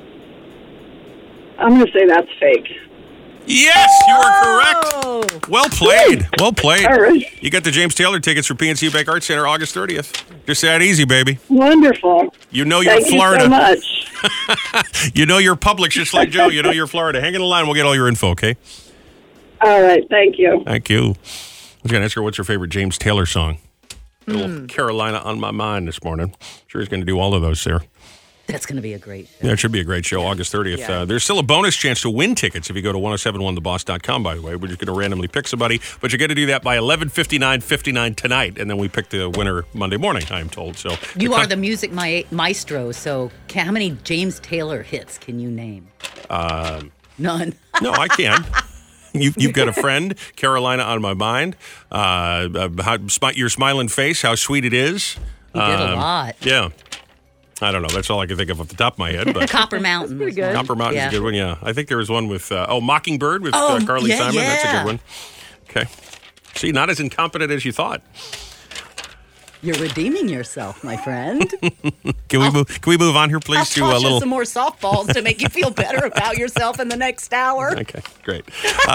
I'm going to say that's fake. Yes, you are correct. Oh, Well played. Well played. All right. You got the James Taylor tickets for P N C Bank Arts Center August thirtieth. Just that easy, baby. Wonderful. You know you're Thank Florida. you so much. You know you're Publix just like Joe. You know you're Florida. Hang in the line. We'll get all your info, okay? All right. Thank you. Thank you. I was going to ask her what's her favorite James Taylor song. A little Carolina on my mind this morning. Sure he's going to do all of those there. that's going to be a great show. Yeah, it should be a great show, August thirtieth. Yeah. Uh, there's still a bonus chance to win tickets if you go to ten seventy-one the boss dot com, by the way. We're just going to randomly pick somebody, but you got to do that by eleven fifty-nine fifty-nine tonight, and then we pick the winner Monday morning, I'm told. So You are the music ma- maestro, so can, how many James Taylor hits can you name? Um, None. no, I can. You've, you've got a friend, Carolina on my mind. Uh, uh, how, smi- your smiling face, how sweet it is. He did a Um, lot. Yeah. I don't know. That's all I can think of off the top of my head. But Copper Mountain. pretty was good. one. Copper Mountain's Yeah. a good one, yeah. I think there was one with, uh, oh, Mockingbird with Oh, uh, Carly yeah, Simon. That's a yeah. good one. Okay. See, not as incompetent as you thought. You're redeeming yourself, my friend. Can we move? Can we move on here, I'll please, to toss a you little? some more softballs to make you feel better about yourself in the next hour. Okay, great. Uh,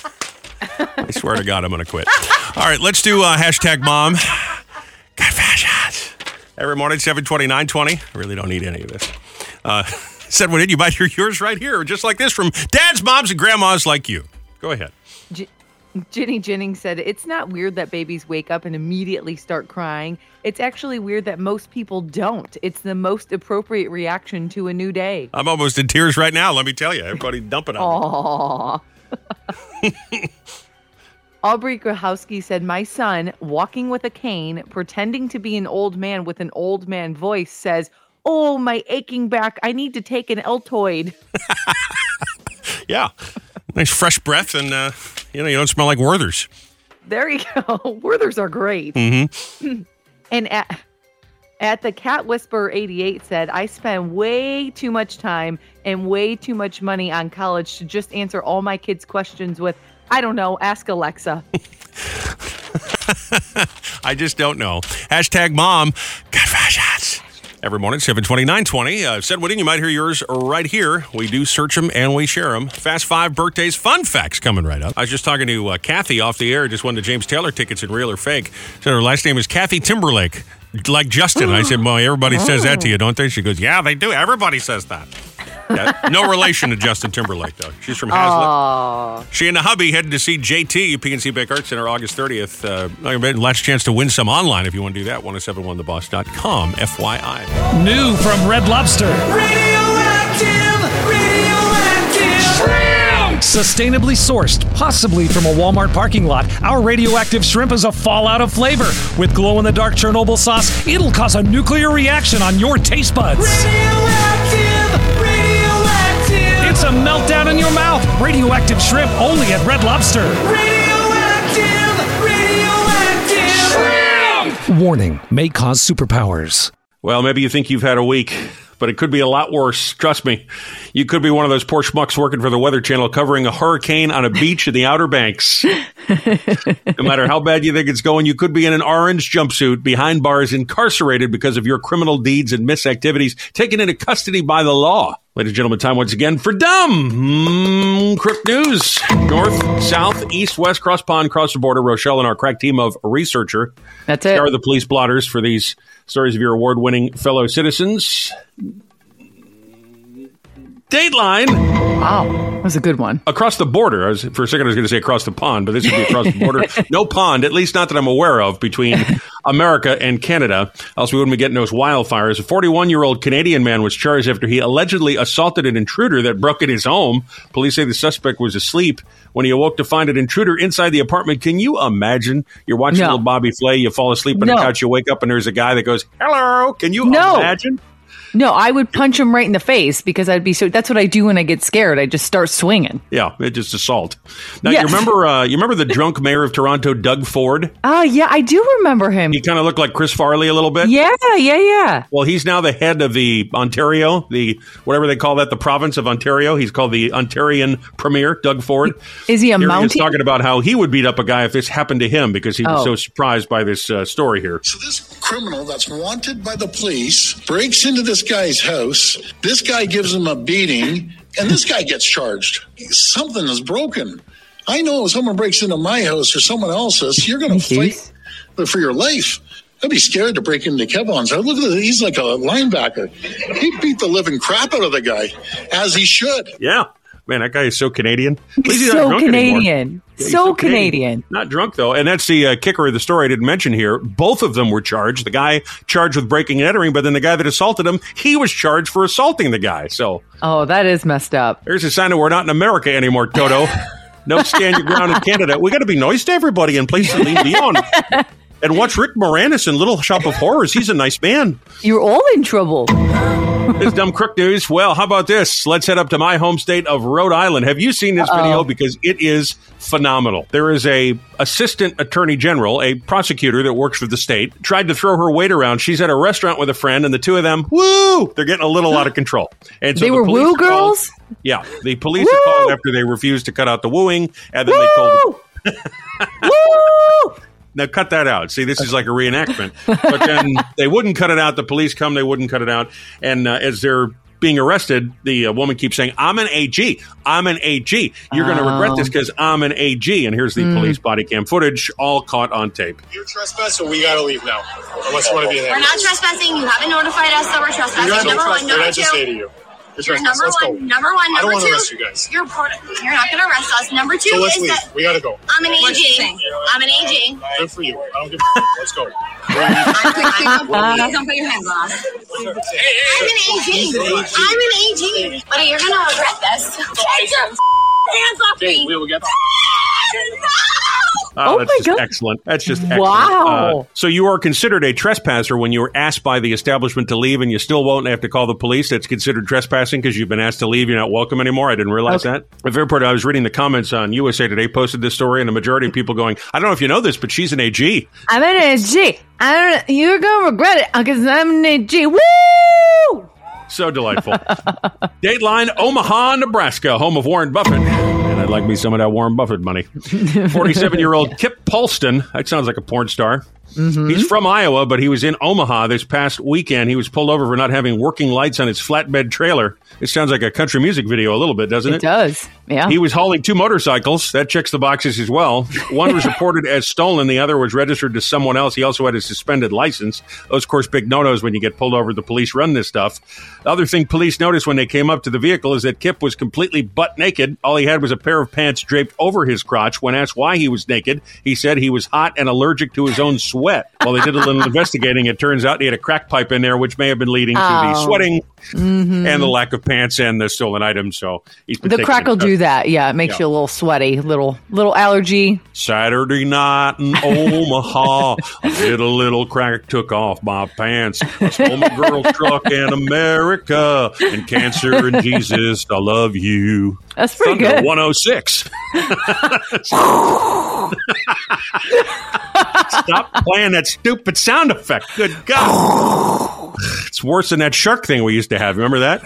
I swear to God, I'm going to quit. All right, let's do uh, hashtag mom. Confessions. Every morning, seven twenty, nine twenty. I really don't need any of this. Uh, said what did you might hear yours right here, just like this from dads, moms, and grandmas like you. Go ahead. J- Jenny Jennings said, it's not weird that babies wake up and immediately start crying. It's actually weird that most people don't. It's the most appropriate reaction to a new day. I'm almost in tears right now, let me tell you. Everybody dumping on me. Aww. Aubrey Grahowski said, my son, walking with a cane, pretending to be an old man with an old man voice, says, oh, my aching back, I need to take an Altoid. Yeah. Nice fresh breath, and uh, you know, you don't smell like Werther's. There you go. Werther's are great. Mm-hmm. And at, at the Cat Whisperer eighty-eight said, I spend way too much time and way too much money on college to just answer all my kids' questions with, I don't know, ask Alexa. I just don't know. Hashtag mom confessions. Every morning, seven twenty, nine twenty. Uh, said what in, you might hear yours right here. We do search them and we share them. Fast Five birthdays, fun facts coming right up. I was just talking to uh, Kathy off the air, just won the James Taylor tickets in Real or Fake. Said her last name is Kathy Timberlake, like Justin. And I said, well, everybody says that to you, don't they? She goes, yeah, they do. Everybody says that. Yeah, no relation to Justin Timberlake, though. She's from Hazlitt. Oh, She and the hubby headed to see J T, P N C Bank Arts Center, August thirtieth. Uh, last chance to win some online if you want to do that. ten seventy-one the boss dot com, F Y I. New from Red Lobster. Radioactive, radioactive shrimp. Sustainably sourced, possibly from a Walmart parking lot, our radioactive shrimp is a fallout of flavor. With glow-in-the-dark Chernobyl sauce, it'll cause a nuclear reaction on your taste buds. Radioactive, radioactive. It's a meltdown in your mouth. Radioactive shrimp only at Red Lobster. Radioactive, radioactive shrimp. Warning, may cause superpowers. Well, maybe you think you've had a week, but it could be a lot worse. Trust me. You could be one of those poor schmucks working for the Weather Channel covering a hurricane on a beach in the Outer Banks. No matter how bad you think it's going, you could be in an orange jumpsuit behind bars, incarcerated because of your criminal deeds and misactivities, taken into custody by the law. Ladies and gentlemen, time once again for Dumb mm, Crook News. North, south, east, west, cross pond, cross the border. Rochelle and our crack team of researcher that's it. are the police blotters for these stories of your award-winning fellow citizens. Dateline. Wow, that was a good one. Across the border. I was, for a second, I was going to say across the pond, but this would be across the border. No pond, at least not that I'm aware of, between America and Canada. Else we wouldn't be getting those wildfires. A forty-one-year-old Canadian man was charged after he allegedly assaulted an intruder that broke in his home. Police say the suspect was asleep when he awoke to find an intruder inside the apartment. Can you imagine? You're watching No. little Bobby Flay, you fall asleep on No. the couch, you wake up, and there's a guy that goes, hello. Can you No. imagine? No, I would punch him right in the face because I'd be so. That's what I do when I get scared. I just start swinging. Yeah, it just assault. Now, Yes. you remember uh, you remember the drunk mayor of Toronto, Doug Ford? Oh, yeah, I do remember him. He kind of looked like Chris Farley a little bit. Yeah, yeah, yeah. Well, he's now the head of the Ontario, the whatever they call that, the province of Ontario. He's called the Ontarian Premier, Doug Ford. Is he a Here Mountie? He is talking about how he would beat up a guy if this happened to him because he was Oh. so surprised by this uh, story here. So this criminal that's wanted by the police breaks into this guy's house. This guy gives him a beating, and this guy gets charged. Something is broken. I know if someone breaks into my house or someone else's, you're going to fight for your life. I'd be scared to break into Kevin's house. Look at this. He's like a linebacker. He beat the living crap out of the guy, as he should. Yeah. Man, that guy is so Canadian. At least he's So not drunk anymore. Canadian. Yeah, he's So Canadian. Not drunk, though. And that's the uh, kicker of the story I didn't mention here. Both of them were charged. The guy charged with breaking and entering, but then the guy that assaulted him, he was charged for assaulting the guy. So Oh, that is messed up. there's a sign that we're not in America anymore, Toto. No stand your ground in Canada. We got to be nice to everybody and play Celine Dion. And watch Rick Moranis in Little Shop of Horrors. He's a nice man. You're all in trouble. This Dumb Crook News. Well, how about this? Let's head up to my home state of Rhode Island. Have you seen this Uh-oh. video? Because it is phenomenal. There is a assistant attorney general, a prosecutor that works for the state, tried to throw her weight around. She's at a restaurant with a friend, and the two of them, woo, they're getting a little out of control. And so They the were police woo are called- girls? Yeah, the police are called after they refused to cut out the wooing, and then they told. Woo! Woo! Now cut that out. See, this is like a reenactment. But then they wouldn't cut it out. The police come, they wouldn't cut it out. And uh, as they're being arrested, the uh, woman keeps saying, I'm an A G. I'm an A G. You're going to regret this because I'm an A G. And here's the Mm. police body cam footage, all caught on tape. You're trespassing, we gotta leave now. Unless you want to be in there. We're not trespassing. You haven't notified us that we're trespassing. You're not Number one, trespassing. What number did I just say to two. you? You're You're trespassing. number Let's go. one, number one, I don't number want to two. arrest you guys. You're part, you're not going to arrest us. Number two So let's is leave. that We gotta go. I'm an A G. I'm an A G. Good for you. I don't give a Let's go. Please don't put your hands on us. I'm an A G. I'm an A G. But you're going to regret this. Get your hands off Okay, me. we will get No! Oh, Oh that's my just God. excellent. That's just excellent. Wow. Uh, so you are considered a trespasser when you were asked by the establishment to leave and you still won't have to call the police. That's considered trespassing because you've been asked to leave. You're not welcome anymore. I didn't realize that. The very part, I was reading the comments on U S A Today, posted this story, and the majority of people going, I don't know if you know this, but she's an A G. I'm an A G. I don't, you're going to regret it because I'm an A G. Woo! So delightful. Dateline, Omaha, Nebraska, home of Warren Buffett. And I'd like me some of that Warren Buffett money. forty-seven-year-old Kip Paulston, that sounds like a porn star, Mm-hmm. He's from Iowa, but he was in Omaha this past weekend. He was pulled over for not having working lights on his flatbed trailer. It sounds like a country music video a little bit, doesn't it? It does, yeah. He was hauling two motorcycles. That checks the boxes as well. One was reported as stolen. The other was registered to someone else. He also had a suspended license. Those, of course, big no-nos when you get pulled over. The police run this stuff. The other thing police noticed when they came up to the vehicle is that Kip was completely butt naked. All he had was a pair of pants draped over his crotch. When asked why he was naked, he said he was hot and allergic to his own sweat. Well, they did a little investigating. It turns out he had a crack pipe in there, which may have been leading to the Oh. sweating Mm-hmm. and the lack of pants and the stolen items. So he's been The taken crack into will do custody. that. Yeah, it makes Yeah. you a little sweaty, little little allergy. Saturday night in Omaha, I did a little crack, took off my pants. I stole my girl's truck in America, and cancer and Jesus, I love you. That's pretty Thunder good. one oh six. Stop playing that stupid sound effect. Good God. It's worse than that shark thing we used to have. Remember that?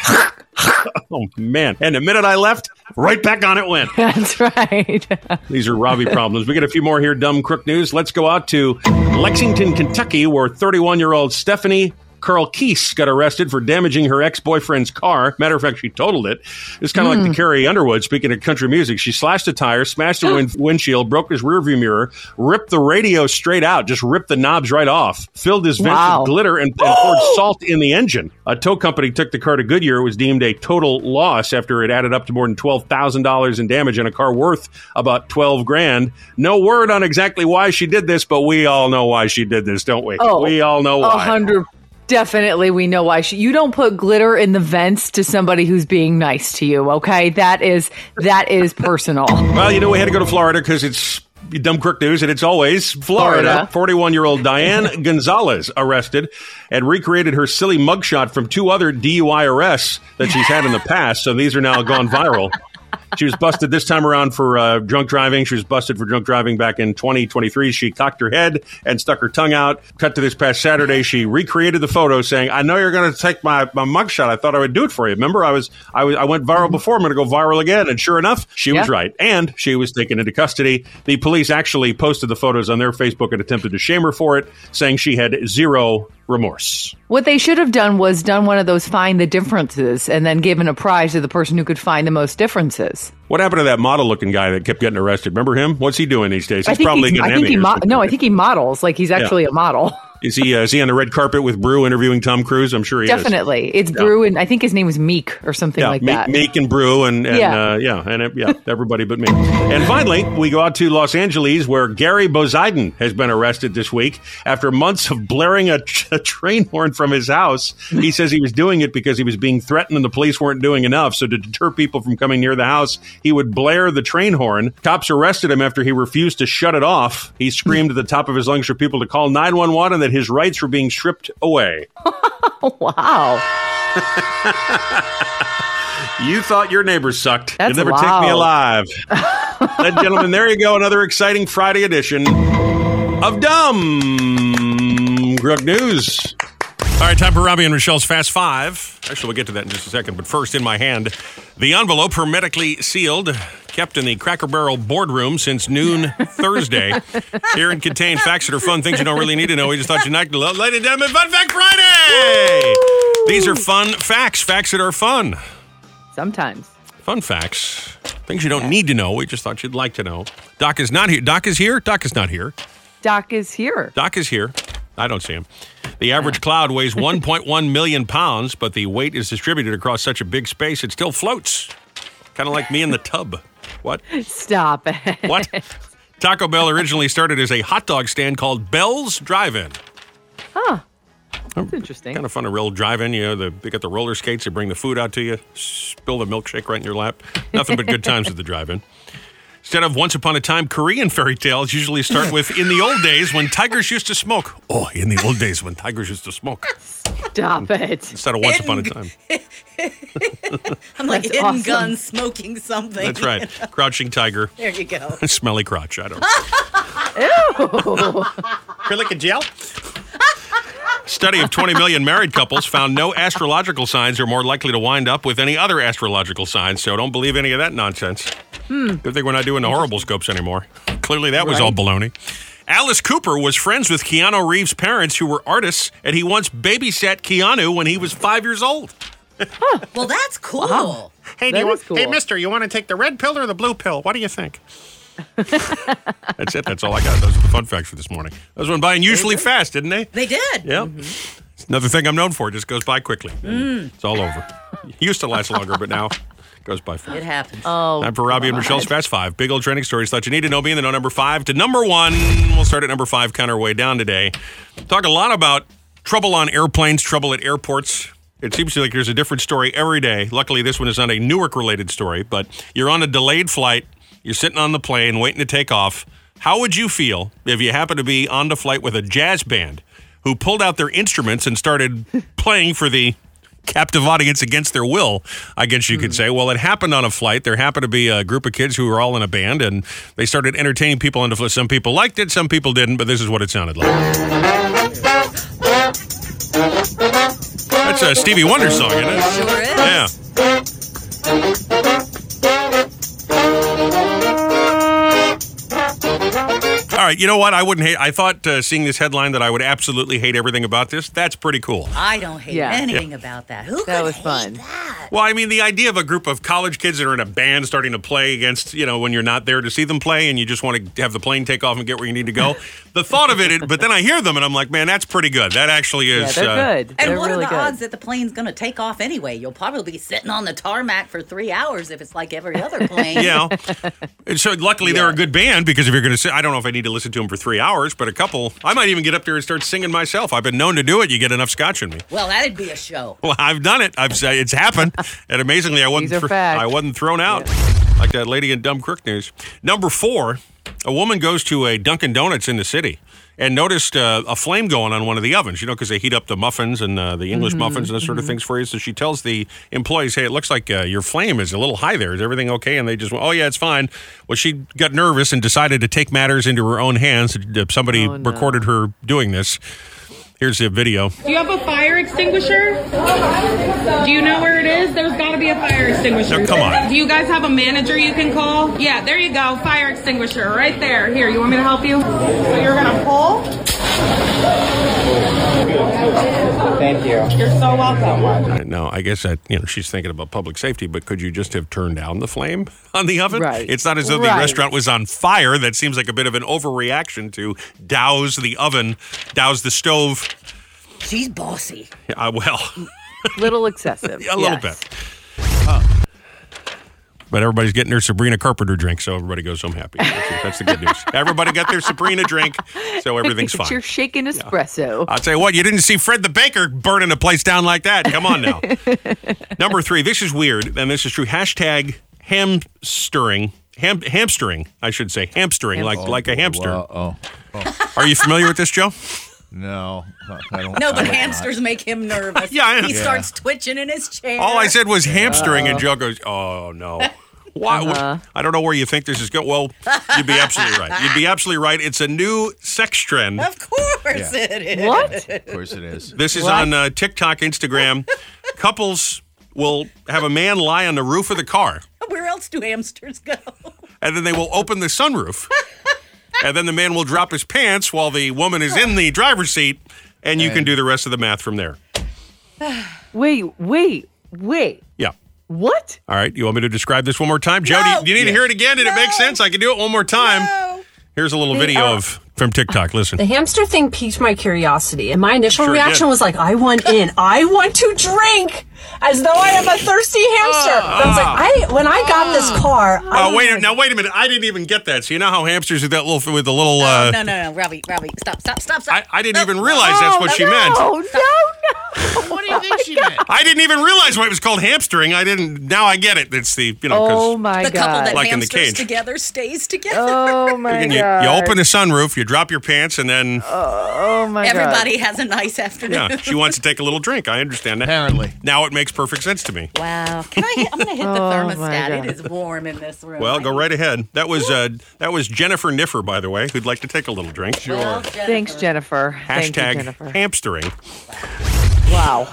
Oh, man. And the minute I left, right back on it went. That's right. These are Robbie problems. We get a few more here, dumb crook news. Let's go out to Lexington, Kentucky, where thirty-one-year-old Stephanie Carl Keese got arrested for damaging her ex-boyfriend's car. Matter of fact, she totaled it. It's kind of Hmm. like the Carrie Underwood, speaking of country music. She slashed a tire, smashed the wind- windshield, broke his rearview mirror, ripped the radio straight out, just ripped the knobs right off, filled his vents Wow. with glitter, and, and poured salt in the engine. A tow company took the car to Goodyear. It was deemed a total loss after it added up to more than twelve thousand dollars in damage on a car worth about twelve grand. No word on exactly why she did this, but we all know why she did this, don't we? Oh, we all know A why. hundred. Definitely, we know why. She, you don't put glitter in the vents to somebody who's being nice to you. Okay, that is that is personal. Well, you know, we had to go to Florida because it's dumb crook news, and it's always Florida. Florida. forty-one-year-old Diane Gonzalez arrested and recreated her silly mugshot from two other D U I arrests that she's had in the past. So these are now gone viral. She was busted this time around for uh, drunk driving. She was busted for drunk driving back in twenty twenty-three. She cocked her head and stuck her tongue out. Cut to this past Saturday. She recreated the photo saying, I know you're going to take my, my mugshot. I thought I would do it for you. Remember, I was I was I went viral before. I'm going to go viral again. And sure enough, she was Yeah. right. And she was taken into custody. The police actually posted the photos on their Facebook and attempted to shame her for it, saying she had zero remorse. What they should have done was done one of those find the differences and then given a prize to the person who could find the most differences. What happened to that model-looking guy that kept getting arrested? Remember him? What's he doing these days? I He's think probably he's, getting I an think Emmy he or mo- something. no, I think he models like he's actually a model. Is he uh, is he on the red carpet with Brew interviewing Tom Cruise? I'm sure he Definitely, it's Yeah. Brew, and I think his name was Meek or something is. Yeah, like Meek, that. Meek and Brew and, and Yeah. uh, yeah, and uh, yeah, everybody but me. And finally, we go out to Los Angeles, where Gary Boziden has been arrested this week after months of blaring a, a train horn from his house. He says he was doing it because he was being threatened and the police weren't doing enough. So to deter people from coming near the house, he would blare the train horn. Cops arrested him after he refused to shut it off. He screamed at the top of his lungs for people to call nine one one and that his rights were being stripped away. Wow. You thought your neighbors sucked. That's You'll never take me loud. alive. Ladies and gentlemen, there you go. Another exciting Friday edition of Dumb Crook News. All right, time for Robbie and Rochelle's Fast Five. Actually, we'll get to that in just a second. But first, in my hand, the envelope hermetically sealed, kept in the Cracker Barrel boardroom since noon Thursday. Here and contain facts that are fun, things you don't really need to know. We just thought you'd like to love. Ladies and gentlemen, Fun Fact Friday! These are fun facts, facts that are fun. Sometimes. Fun facts, things you don't need to know. We just thought you'd like to know. Doc is not here. Doc is here. Doc is not here. Doc is here. Doc is here. I don't see him. The average cloud weighs one point one million pounds, but the weight is distributed across such a big space it still floats. Kind of like me in the tub. What? Stop it. What? Taco Bell originally started as a hot dog stand called Bell's Drive-In. Huh. That's interesting. Kind of fun to roll drive-in. You know, the, they got the roller skates. They bring the food out to you. Spill the milkshake right in your lap. Nothing but good times at the drive-in. Instead of Once Upon a Time, Korean fairy tales usually start with In the Old Days When Tigers Used to Smoke. Oh, in the old days when tigers used to smoke. Stop it. Instead of Once Upon a Time. I'm like That's hidden awesome. gun smoking something. That's right. Crouching tiger. There you go. Smelly crotch. I don't Ew. Acrylic gel? Study of twenty million married couples found no astrological signs are more likely to wind up with any other astrological signs, so don't believe any of that nonsense. Hmm. Good thing we're not doing the horrible scopes anymore. Clearly that was all baloney. Alice Cooper was friends with Keanu Reeves' parents, who were artists, and he once babysat Keanu when he was five years old. Well, that's cool. Wow. Hey, That do you is want, cool. hey, mister, you want to take the red pill or the blue pill? What do you think? That's it. That's all I got. Those are the fun facts for this morning. Those went by unusually fast, didn't they? They did. Yeah. It's another thing I'm known for. It just goes by quickly. Mm. It's all over. It used to last longer, but now it goes by fast. It happens. Oh, Time for Robbie and God. Michelle's Fast Five. Big old trending stories. Thought you need to know me, and then know number five to number one. We'll start at number five, count our way down today. Talk a lot about trouble on airplanes, trouble at airports. It seems like there's a different story every day. Luckily, this one is not a Newark-related story, but you're on a delayed flight. You're sitting on the plane waiting to take off. How would you feel if you happen to be on the flight with a jazz band who pulled out their instruments and started playing for the captive audience against their will, I guess you could say? Well, it happened on a flight. There happened to be a group of kids who were all in a band, and they started entertaining people on the flight. Some people liked it, some people didn't, but this is what it sounded like. That's a Stevie Wonder song, isn't it? Sure is. Yeah. All right, you know what? I wouldn't hate. I thought uh, seeing this headline that I would absolutely hate everything about this. That's pretty cool. I don't hate Yeah. anything about that. Who That could was hate fun. that? Well, I mean, the idea of a group of college kids that are in a band starting to play against, you know, when you're not there to see them play and you just want to have the plane take off and get where you need to go. The thought of it, it but then I hear them and I'm like, man, that's pretty good. That actually Yeah, is. they're uh, good. And They're what really are the good. odds that the plane's going to take off anyway? You'll probably be sitting on the tarmac for three hours if it's like every other plane. Yeah. And so luckily they're a good band because if you're going to sit, I don't know if I need to listen to them for three hours, but a couple, I might even get up there and start singing myself. I've been known to do it. You get enough scotch in me. Well, that'd be a show. Well, I've done it. I've it's happened, and amazingly, I wasn't These are thr- facts. I wasn't thrown out like that lady in Dumb Crook News. Number four, a woman goes to a Dunkin' Donuts in the city and noticed uh, a flame going on one of the ovens. You know, because they heat up the muffins and uh, the English Mm-hmm, muffins and those sort of things for you. So she tells the employees, "Hey, it looks like uh, your flame is a little high there. Is everything okay?" And they just went, "Oh yeah, it's fine." Well, she got nervous and decided to take matters into her own hands. Somebody Oh, no. recorded her doing this. Here's the video. Do you have a fire extinguisher? Do you know where it is? There's got to be a fire extinguisher. No, come on. Do you guys have a manager you can call? Yeah, there you go. Fire extinguisher right there. Here, you want me to help you? So you're going to pull? Thank you. You're so welcome. I know. I guess that you know she's thinking about public safety, but could you just have turned down the flame on the oven? Right. It's not as though the Right. restaurant was on fire. That seems like a bit of an overreaction to douse the oven, douse the stove. She's bossy. Uh, well, Little excessive. a little Yes. bit. But everybody's getting their Sabrina Carpenter drink, so everybody goes home happy. That's, that's the good news. Everybody got their Sabrina drink, so everything's It's fine. your shaken espresso. I'll tell you what, you didn't see Fred the Baker burning a place down like that. Come on now. Number three, this is weird, and this is true. Hashtag hamstering. Ham, hamstering, I should say. Hamstering, like like a hamster. Oh, oh. Are you familiar with this, Joe? No, I don't. No, I but don't- hamsters make him nervous. Yeah, I know. He Yeah. starts twitching in his chair. All I said was hamstering, and Joe goes, oh, no. Why? Uh-huh. I don't know where you think this is going. Well, you'd be absolutely right. You'd be absolutely right. It's a new sex trend. Of course Yeah. it is. What? Of course it is. This is What? on uh, TikTok, Instagram. Couples will have a man lie on the roof of the car, Where else do hamsters go? and then they will open the sunroof, and then the man will drop his pants while the woman is in the driver's seat, and you can do the rest of the math from there. Wait, wait, wait. Yeah. What? All right. You want me to describe this one more time? Joe, do you, No. do you need to hear it again? Did it make sense? I can do it one more time. No. Here's a little video of from TikTok. Listen. The hamster thing piqued my curiosity, and my initial Sure it reaction did. was like, I want in. I want to drink, as though I am a thirsty hamster. But I was like, I when I got this car, I Oh, was wait a like, now wait a minute. I didn't even get that. So you know how hamsters do that little with the little uh Oh, no, no, no, Robbie, Robbie, stop, stop, stop, stop. I, I didn't No. even realize that's what she meant. Oh, no, no. What do you think she meant? I didn't even realize why it was called hamstering. I didn't now I get it. It's the you know, Oh, because my The couple God. that Like in the hamsters cage. together stays together. Oh, my you, you God. open the sunroof, you drop your pants, and then Oh, my God. Everybody has a nice afternoon. yeah, she wants to take a little drink. I understand that. Apparently. Now it makes perfect sense to me. Wow. Can I hit, I'm going to hit the Oh, my thermostat. God. It is warm in this room. Well, go right ahead. That was uh, that was Jennifer Niffer, by the way, who'd like to take a little drink. Sure. Well, Jennifer. Thanks, Jennifer. Thank you, Hashtag Jennifer. hamstering. Wow.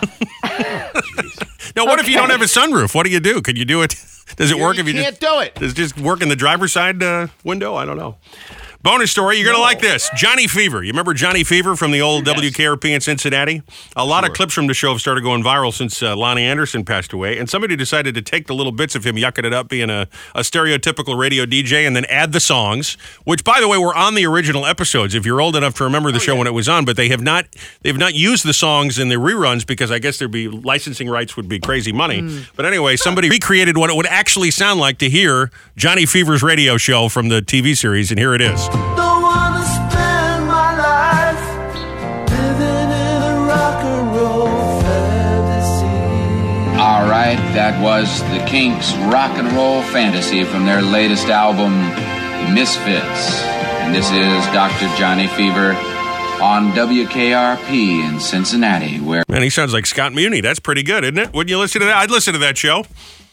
Now, what if you don't have a sunroof? What do you do? Could you do it? Does it work You if you can't just do it. does it just work in the driver's side uh, window? I don't know. Bonus story, you're going to like this. Johnny Fever. You remember Johnny Fever from the old yes. W K R P in Cincinnati? A lot sure. of clips from the show have started going viral since uh, Lonnie Anderson passed away, and somebody decided to take the little bits of him yucking it up, being a, a stereotypical radio D J, and then add the songs, which, by the way, were on the original episodes, if you're old enough to remember the oh, show yeah. when it was on, but they have not they've not used the songs in the reruns because I guess there'd be licensing rights would be crazy money. Mm. But anyway, somebody recreated what it would actually sound like to hear Johnny Fever's radio show from the T V series, and here it is. Don't wanna spend my life living in a rock and roll fantasy. All right, that was the Kinks' Rock and Roll Fantasy from their latest album, Misfits. And this is Doctor Johnny Fever on W K R P in Cincinnati. Where Man, he sounds like Scott Muni. That's pretty good, isn't it? Wouldn't you listen to that? I'd listen to that show.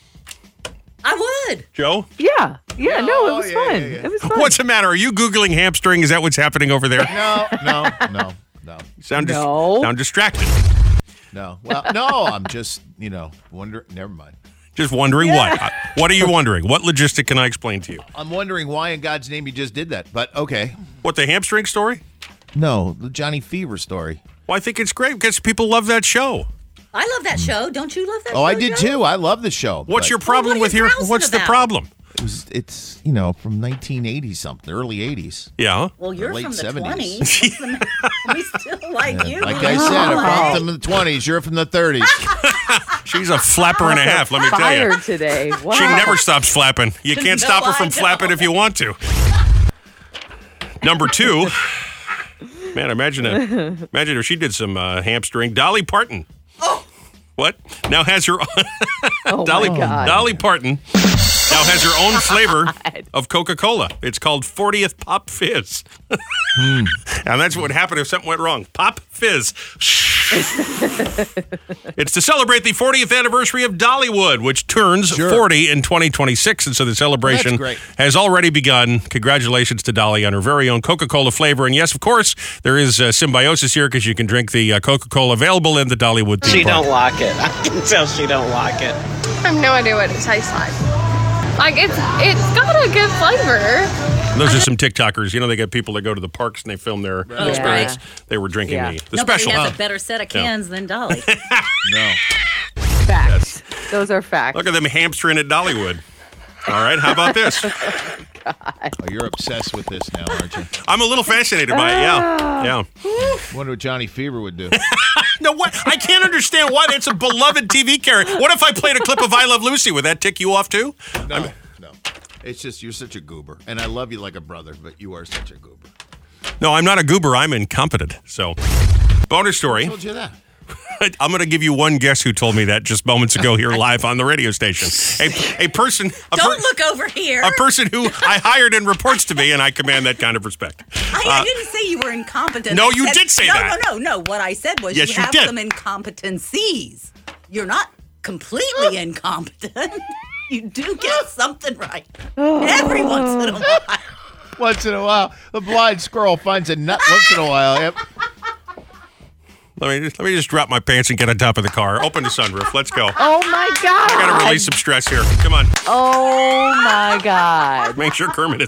I would. Joe? Yeah. Yeah, no, it was yeah, fun. yeah, yeah. It was fun. What's the matter? Are you Googling hamstring? Is that what's happening over there? No, no, no, no. You sound, dis- No. sound distracted. No. Well, no, I'm just, you know, wonder. Never mind. Just wondering Yeah. what? Uh, What are you wondering? What logistic can I explain to you? I'm wondering why in God's name you just did that, but okay. What, the hamstring story? No, the Johnny Fever story. Well, I think it's great because people love that show. I love that show. Don't you love that Oh, show? I did Joe? too. I love the show. What's but your problem Well, what with are you your? grousing What's the about? problem? It was, it's, you know, from nineteen eighty something, early eighties. Yeah. Well, you're late from the seventies. twenties. We still like you. Like I said, I'm from the twenties. You're from the thirties. She's a flapper and a half, let me tell you. Fired today. Wow. She never stops flapping. You can't No, stop her from I know. flapping if you want to. Number two. Man, imagine a, imagine if she did some uh, hamstring. Dolly Parton. Oh. What? Now has her Oh, Dolly my God. Dolly Parton now has her own flavor of Coca-Cola. It's called fortieth Pop Fizz. And that's what would happen if something went wrong. Pop Fizz. It's to celebrate the fortieth anniversary of Dollywood, which turns Sure. forty in twenty twenty-six. And so the celebration That's great. has already begun. Congratulations to Dolly on her very own Coca-Cola flavor. And yes, of course, there is uh, symbiosis here because you can drink the uh, Coca-Cola available in the Dollywood theme She park. don't like it. I can tell she don't like it. I have no idea what it tastes like. Like it's it's got a good flavor. Those are some TikTokers. You know, they get people that go to the parks and they film their Oh, experience. right. They were drinking Yeah. the, the Nobody special. has a better set of cans than Dolly. No. Facts. Those are facts. Look at them hamstring at Dollywood. All right, how about this? Oh, you're obsessed with this now, aren't you? I'm a little fascinated by it. Yeah, yeah. Wonder what Johnny Fever would do. No, what? I can't understand why. It's a beloved T V character. What if I played a clip of I Love Lucy? Would that tick you off too? No, no. It's just you're such a goober, and I love you like a brother, but you are such a goober. No, I'm not a goober. I'm incompetent. So, bonus story. I told you that. I'm going to give you one guess who told me that just moments ago here live on the radio station. A, a person. A Don't per- look over here. A person who I hired and reports to me, and I command that kind of respect. I, I Uh, didn't say you were incompetent. No, I you said- did say no, that. No, no, no. What I said was Yes, you you have did. some incompetencies. You're not completely incompetent. You do get something right every once in a while. Once in a while, the blind squirrel finds a nut once in a while. Yep. Let me just, let me just drop my pants and get on top of the car. Open the sunroof. Let's go. Oh my God. I got to release some stress here. Come on. Oh my God. Make sure Kermit is.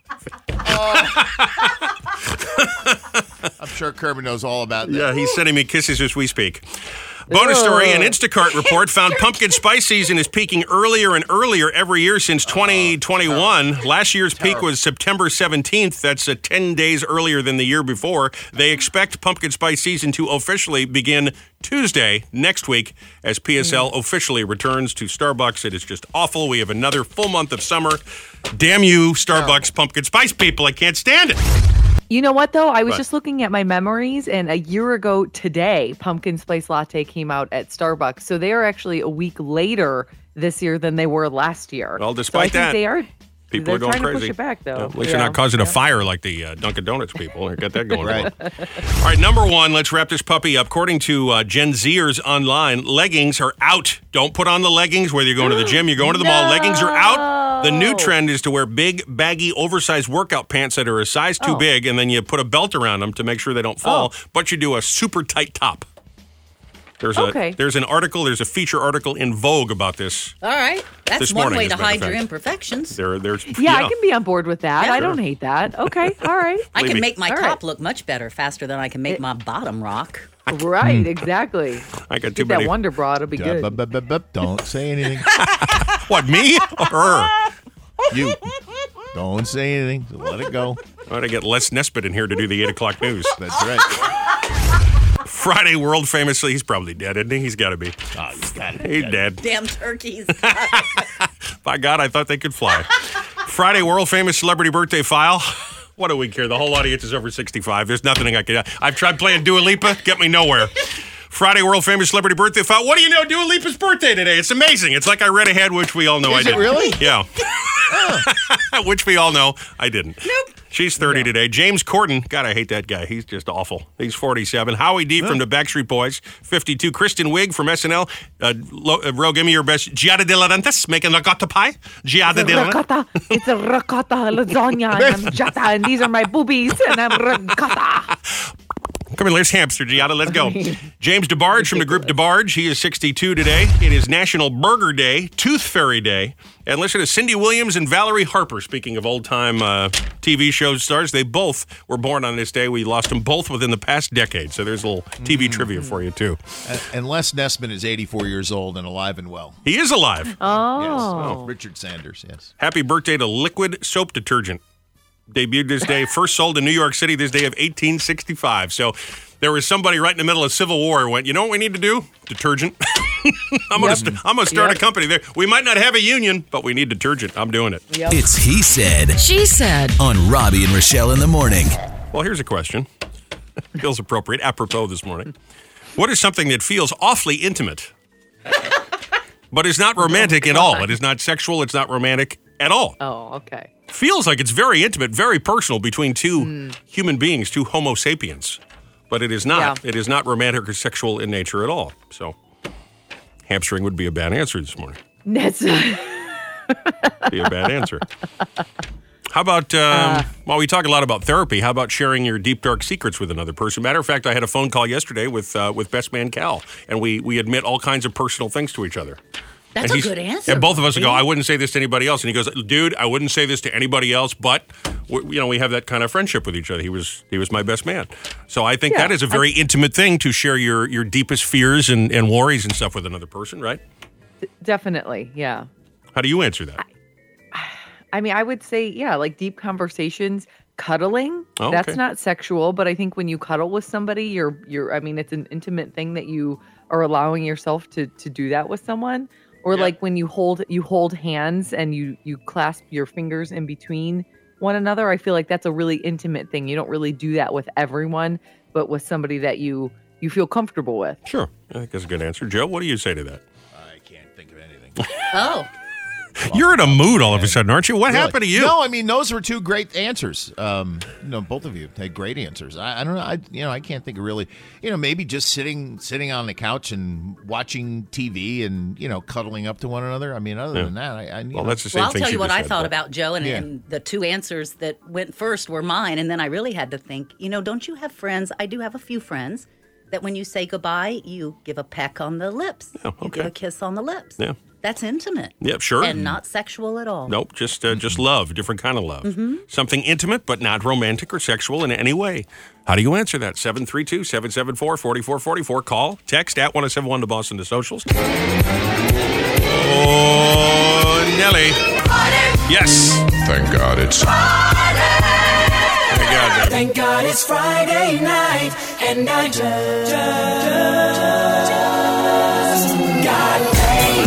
I'm sure Kermit knows all about that. Yeah, he's sending me kisses as we speak. Bonus story, an Instacart report found pumpkin spice season is peaking earlier and earlier every year since twenty twenty-one. Last year's peak was September seventeenth. That's uh, ten days earlier than the year before. They expect pumpkin spice season to officially begin Tuesday next week as P S L officially returns to Starbucks. It is just awful. We have another full month of summer. Damn you, Starbucks pumpkin spice people. I can't stand it. You know what, though? I was What? just looking at my memories, and a year ago today, Pumpkin Spice Latte came out at Starbucks. So they are actually a week later this year than they were last year. Well, So I despite think that, they are. people they're are going trying crazy. to push it back, though. Yeah, at least Yeah. you're not causing a Yeah. fire like the uh, Dunkin' Donuts people. Got that going Right. on. All right, number one, let's wrap this puppy up. According to uh, Gen Zers online, leggings are out. Don't put on the leggings whether you're going to the gym, you're going to the mall. Leggings are out. The new trend is to wear big, baggy, oversized workout pants that are a size too Oh. big, and then you put a belt around them to make sure they don't fall, Oh. but you do a super tight top. There's Okay. a there's an article, there's a feature article in Vogue about this. All right. That's This one morning, way as to a matter of hide your fact. imperfections. There, there's Yeah, I can be on board with that. Yeah. I don't hate that. Okay, all right. I Believe can me. make my All top right. look much better faster than I can make my bottom rock. Right, exactly. I got too Get that many. Wonder Bra, it'll be Yeah, good. bup, bup, bup, bup. Don't say anything. What, me or her? You. Don't say anything. Just let it go. I gotta get Les Nesbitt in here to do the eight o'clock news. That's right. Friday, world famously, he's probably dead, isn't he? He's got to be. Oh, he's got it. He's dead. Damn turkeys. By God, I thought they could fly. Friday, world famous celebrity birthday file. What do we care? The whole audience is over sixty-five. There's nothing I can. I've tried playing Dua Lipa. Get me nowhere. Friday, world famous celebrity birthday file. What do you know? Dua Lipa's birthday today. It's amazing. It's like I read ahead, which we all know Is I it didn't. really? Yeah. Which we all know I didn't. Nope. She's thirty today. James Corden. God, I hate that guy. He's just awful. He's forty-seven. Howie D from the Backstreet Boys, fifty-two. Kristen Wiig from S N L. Uh, Lo- uh, Ro, give me your best. Giada de Laurentiis making ricotta pie. Giada de Laurentiis. Ricotta. It's a ricotta lasagna, and I'm Jata, and these are my boobies, and I'm ricotta. Come here, let's hamster, Giada. Let's go. James DeBarge from the group DeBarge. He is sixty-two today. It is National Burger Day, Tooth Fairy Day. And listen to Cindy Williams and Valerie Harper. Speaking of old-time uh, T V show stars, they both were born on this day. We lost them both within the past decade. So there's a little T V trivia for you, too. And, and Les Nessman is eighty-four years old and alive and well. He is alive. Oh. Yes. Oh, Richard Sanders, yes. Happy birthday to Liquid Soap Detergent. Debuted this day, first sold in New York City this day of eighteen sixty-five. So there was somebody right in the middle of Civil War who went, you know what we need to do? Detergent. I'm Yep. going st- I'm gonna start Yep. a company there. We might not have a union, but we need detergent. I'm doing it. It's He Said. She Said. On Robbie and Rochelle in the morning. Well, here's a question. Feels appropriate, apropos this morning. What is something that feels awfully intimate, but is not romantic at all? It is not sexual. It's not romantic at all. Oh, okay. Feels like it's very intimate, very personal between two human beings, two Homo sapiens. But it is not. Yeah. It is not romantic or sexual in nature at all. So, hamstring would be a bad answer this morning. That's Be a bad answer. How about, um, while we talk a lot about therapy, how about sharing your deep, dark secrets with another person? Matter of fact, I had a phone call yesterday with uh, with Best Man Cal, and we, we admit all kinds of personal things to each other. That's And a he's- good answer. And both of us would go, Bobby. I wouldn't say this to anybody else. And he goes, dude, I wouldn't say this to anybody else, but w- you know, we have that kind of friendship with each other. He was he was my best man. So I think Yeah, that is a very intimate thing to share your, your deepest fears and, and worries and stuff with another person, right? Definitely, yeah. How do you answer that? I mean, I would say, yeah, like deep conversations, cuddling. Oh, That's okay. not sexual, but I think when you cuddle with somebody, you're you're. I mean, it's an intimate thing that you are allowing yourself to to do that with someone. Or like when you hold you hold hands and you you clasp your fingers in between one another. I feel like that's a really intimate thing. You don't really do that with everyone, but with somebody that you you feel comfortable with. Sure. I think that's a good answer. Joe, what do you say to that? I can't think of anything. Oh. You're in a mood all of a sudden, aren't you? What Really? happened to you? No, I mean those were two great answers. Um, you know, both of you had great answers. I, I don't know. I you know I can't think of really. You know, maybe just sitting sitting on the couch and watching T V and you know cuddling up to one another. I mean, other Yeah. than that, I, I you Well, know. that's the same Well, I'll thing tell she you what just I said, thought but- about Joe, and, Yeah. and the two answers that went first were mine, and then I really had to think, you know, don't you have friends? I do have a few friends that when you say goodbye, you give a peck on the lips. Oh, You give okay. a kiss on the lips. Yeah. That's intimate. Yep, sure. And not sexual at all. Nope, just uh, just love, different kind of love. Mhm. Something intimate, but not romantic or sexual in any way. How do you answer that? seven three two, seven seven four, four four four four. Call, text at one oh seven one to Boston to socials. Oh, Nelly. Yes. Thank God it's Thank God, baby. Thank God it's Friday night and I just, just got paid.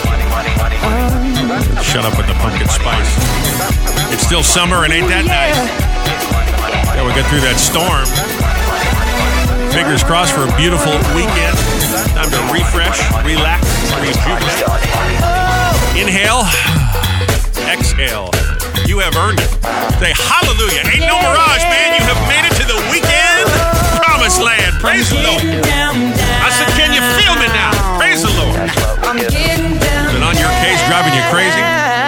Shut up with the pumpkin spice. It's still summer and ain't that nice? Yeah, we got through that storm. Fingers crossed for a beautiful weekend. Time to refresh, relax, rejuvenate. Inhale, exhale. You have earned it. Say hallelujah. Ain't no mirage, man. You have made it to the weekend promised land. Praise the Lord. I said, can you feel me now? Praise the Lord. Is it on your case driving you crazy?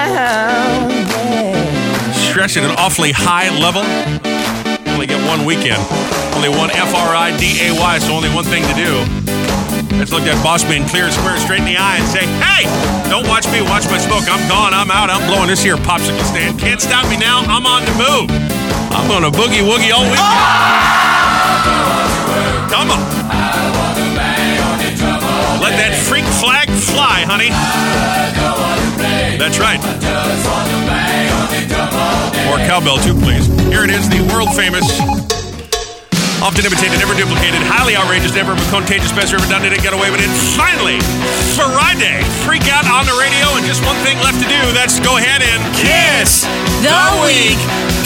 Stress at an awfully high level. Only get one weekend. Only one F R I D A Y, so only one thing to do. Let's look that boss man clear and square straight in the eye and say, hey, don't watch me, watch my smoke. I'm gone, I'm out, I'm blowing this here popsicle stand. Can't stop me now, I'm on the move. I'm gonna boogie woogie all week. Oh! Come on. Let that freak flag fly, honey. That's right. More cowbell too, please. Here it is, the world famous, often imitated, never duplicated, highly outrageous, never contagious, best ever done, didn't get away with it. Finally, Friday, freak out on the radio, and just one thing left to do. That's go ahead and kiss the week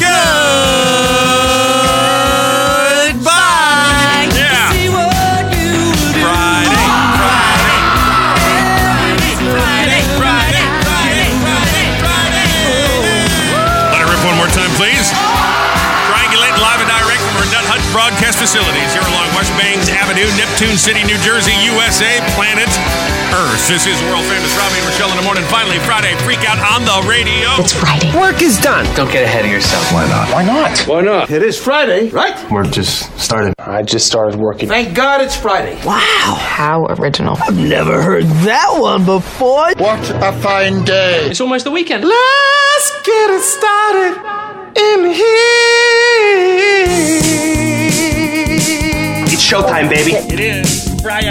goodbye. Yeah. Friday, Friday, Friday, Friday, Friday, Friday, Friday. Let it rip one more time, please. Triangulate live and direct from our Nut Hut broadcast facilities here along West Bangs Avenue, Neptune City, New Jersey, U S A, planet Earth. This is world famous Robbie and Rochelle in the morning. Finally, Friday, freak out on the radio. It's Friday. Work is done. Don't get ahead of yourself. Why not? Why not? Why not? It is Friday, right? Work just started. I just started working. Thank God it's Friday. Wow. How original. I've never heard that one before. What a fine day. It's almost the weekend. Let's get it started in here. It's showtime, baby. It is Friday.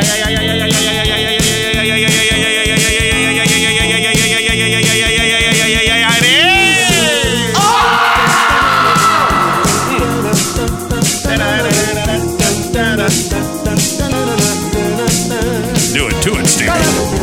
Do it to it, Steve.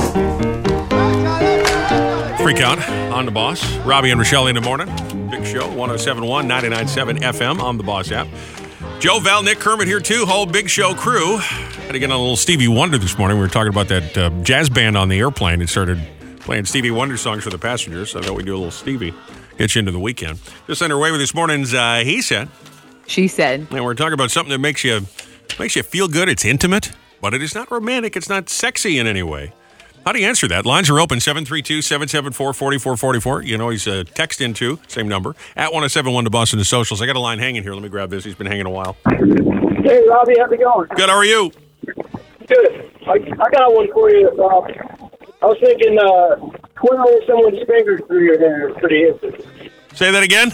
Freak out on the boss. Robbie and Rochelle in the morning. Big show, one oh seven point one, ninety-nine point seven F M on the Boss app. Joe, Val, Nick, Kermit here too. Whole Big Show crew. Had to get on a little Stevie Wonder this morning. We were talking about that uh, jazz band on the airplane. It started playing Stevie Wonder songs for the passengers. So I thought we'd do a little Stevie. Get you into the weekend. Just underway with this morning's uh, He Said. She Said. And we're talking about something that makes you makes you feel good. It's intimate, but it is not romantic. It's not sexy in any way. How do you answer that? Lines are open, seven three two, seven seven four, four four four four. You can always uh, text into, same number, at one oh seven one to Boston the socials. I got a line hanging here. Let me grab this. He's been hanging a while. Hey, Robbie, how's it going? Good, how are you? Good. I, I got one for you. Uh, I was thinking uh, twirling someone's fingers through your hair is pretty intimate. Say that again?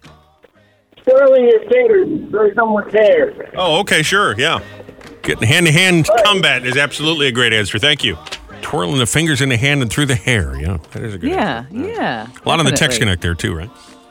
Twirling your fingers through someone's hair. Oh, okay, sure, yeah. Getting hand-to-hand combat is absolutely a great answer. Thank you. Twirling the fingers in the hand and through the hair. Yeah, that is a good Yeah, answer. yeah. A lot on the text definitely. connect there, too, right?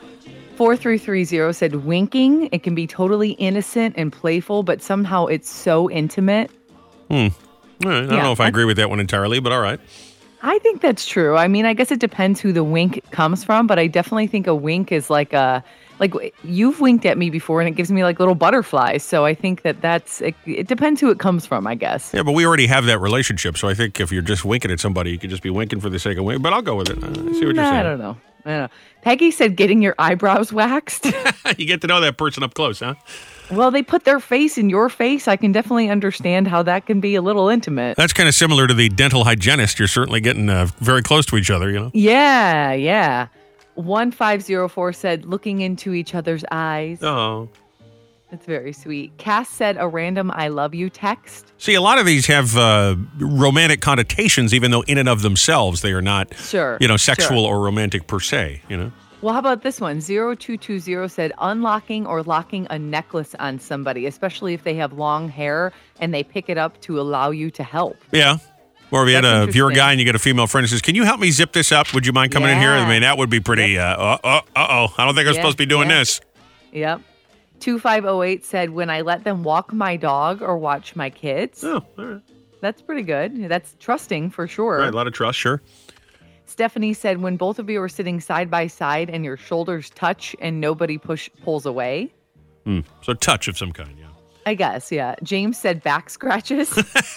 four three three zero said winking. It can be totally innocent and playful, but somehow it's so intimate. Hmm. All right. I don't Yeah, know if I I- agree with that one entirely, but all right. I think that's true. I mean, I guess it depends who the wink comes from, but I definitely think a wink is like a like you've winked at me before, and it gives me like little butterflies. So I think that that's it, it depends who it comes from, I guess. Yeah, but we already have that relationship, so I think if you're just winking at somebody, you could just be winking for the sake of winking. But I'll go with it. I see what you're Nah, saying. I don't know. I don't know. Peggy said getting your eyebrows waxed. You get to know that person up close, huh? Well, they put their face in your face. I can definitely understand how that can be a little intimate. That's kind of similar to the dental hygienist. You're certainly getting uh, very close to each other, you know? Yeah, yeah. one five zero four said looking into each other's eyes. Oh. That's very sweet. Cass said a random I love you text. See, a lot of these have uh, romantic connotations, even though in and of themselves they are not, Sure, you know, sexual sure. or romantic per se, you know? Well, how about this one? zero two two zero said unlocking or locking a necklace on somebody, especially if they have long hair and they pick it up to allow you to help. Yeah. Or if, you had That's a, if you're a interesting. guy and you get a female friend who says, can you help me zip this up? Would you mind coming in here? I Yeah. mean, that would be pretty, uh, uh, uh, uh-oh. I don't think I'm Yeah, supposed to be doing yeah. this. Yep. two five zero eight said when I let them walk my dog or watch my kids. Oh, all right. That's pretty good. That's trusting for sure. Right, a lot of trust, sure. Stephanie said when both of you are sitting side by side and your shoulders touch and nobody push pulls away. Hmm. So touch of some kind, yeah. I guess, yeah. James said back scratches.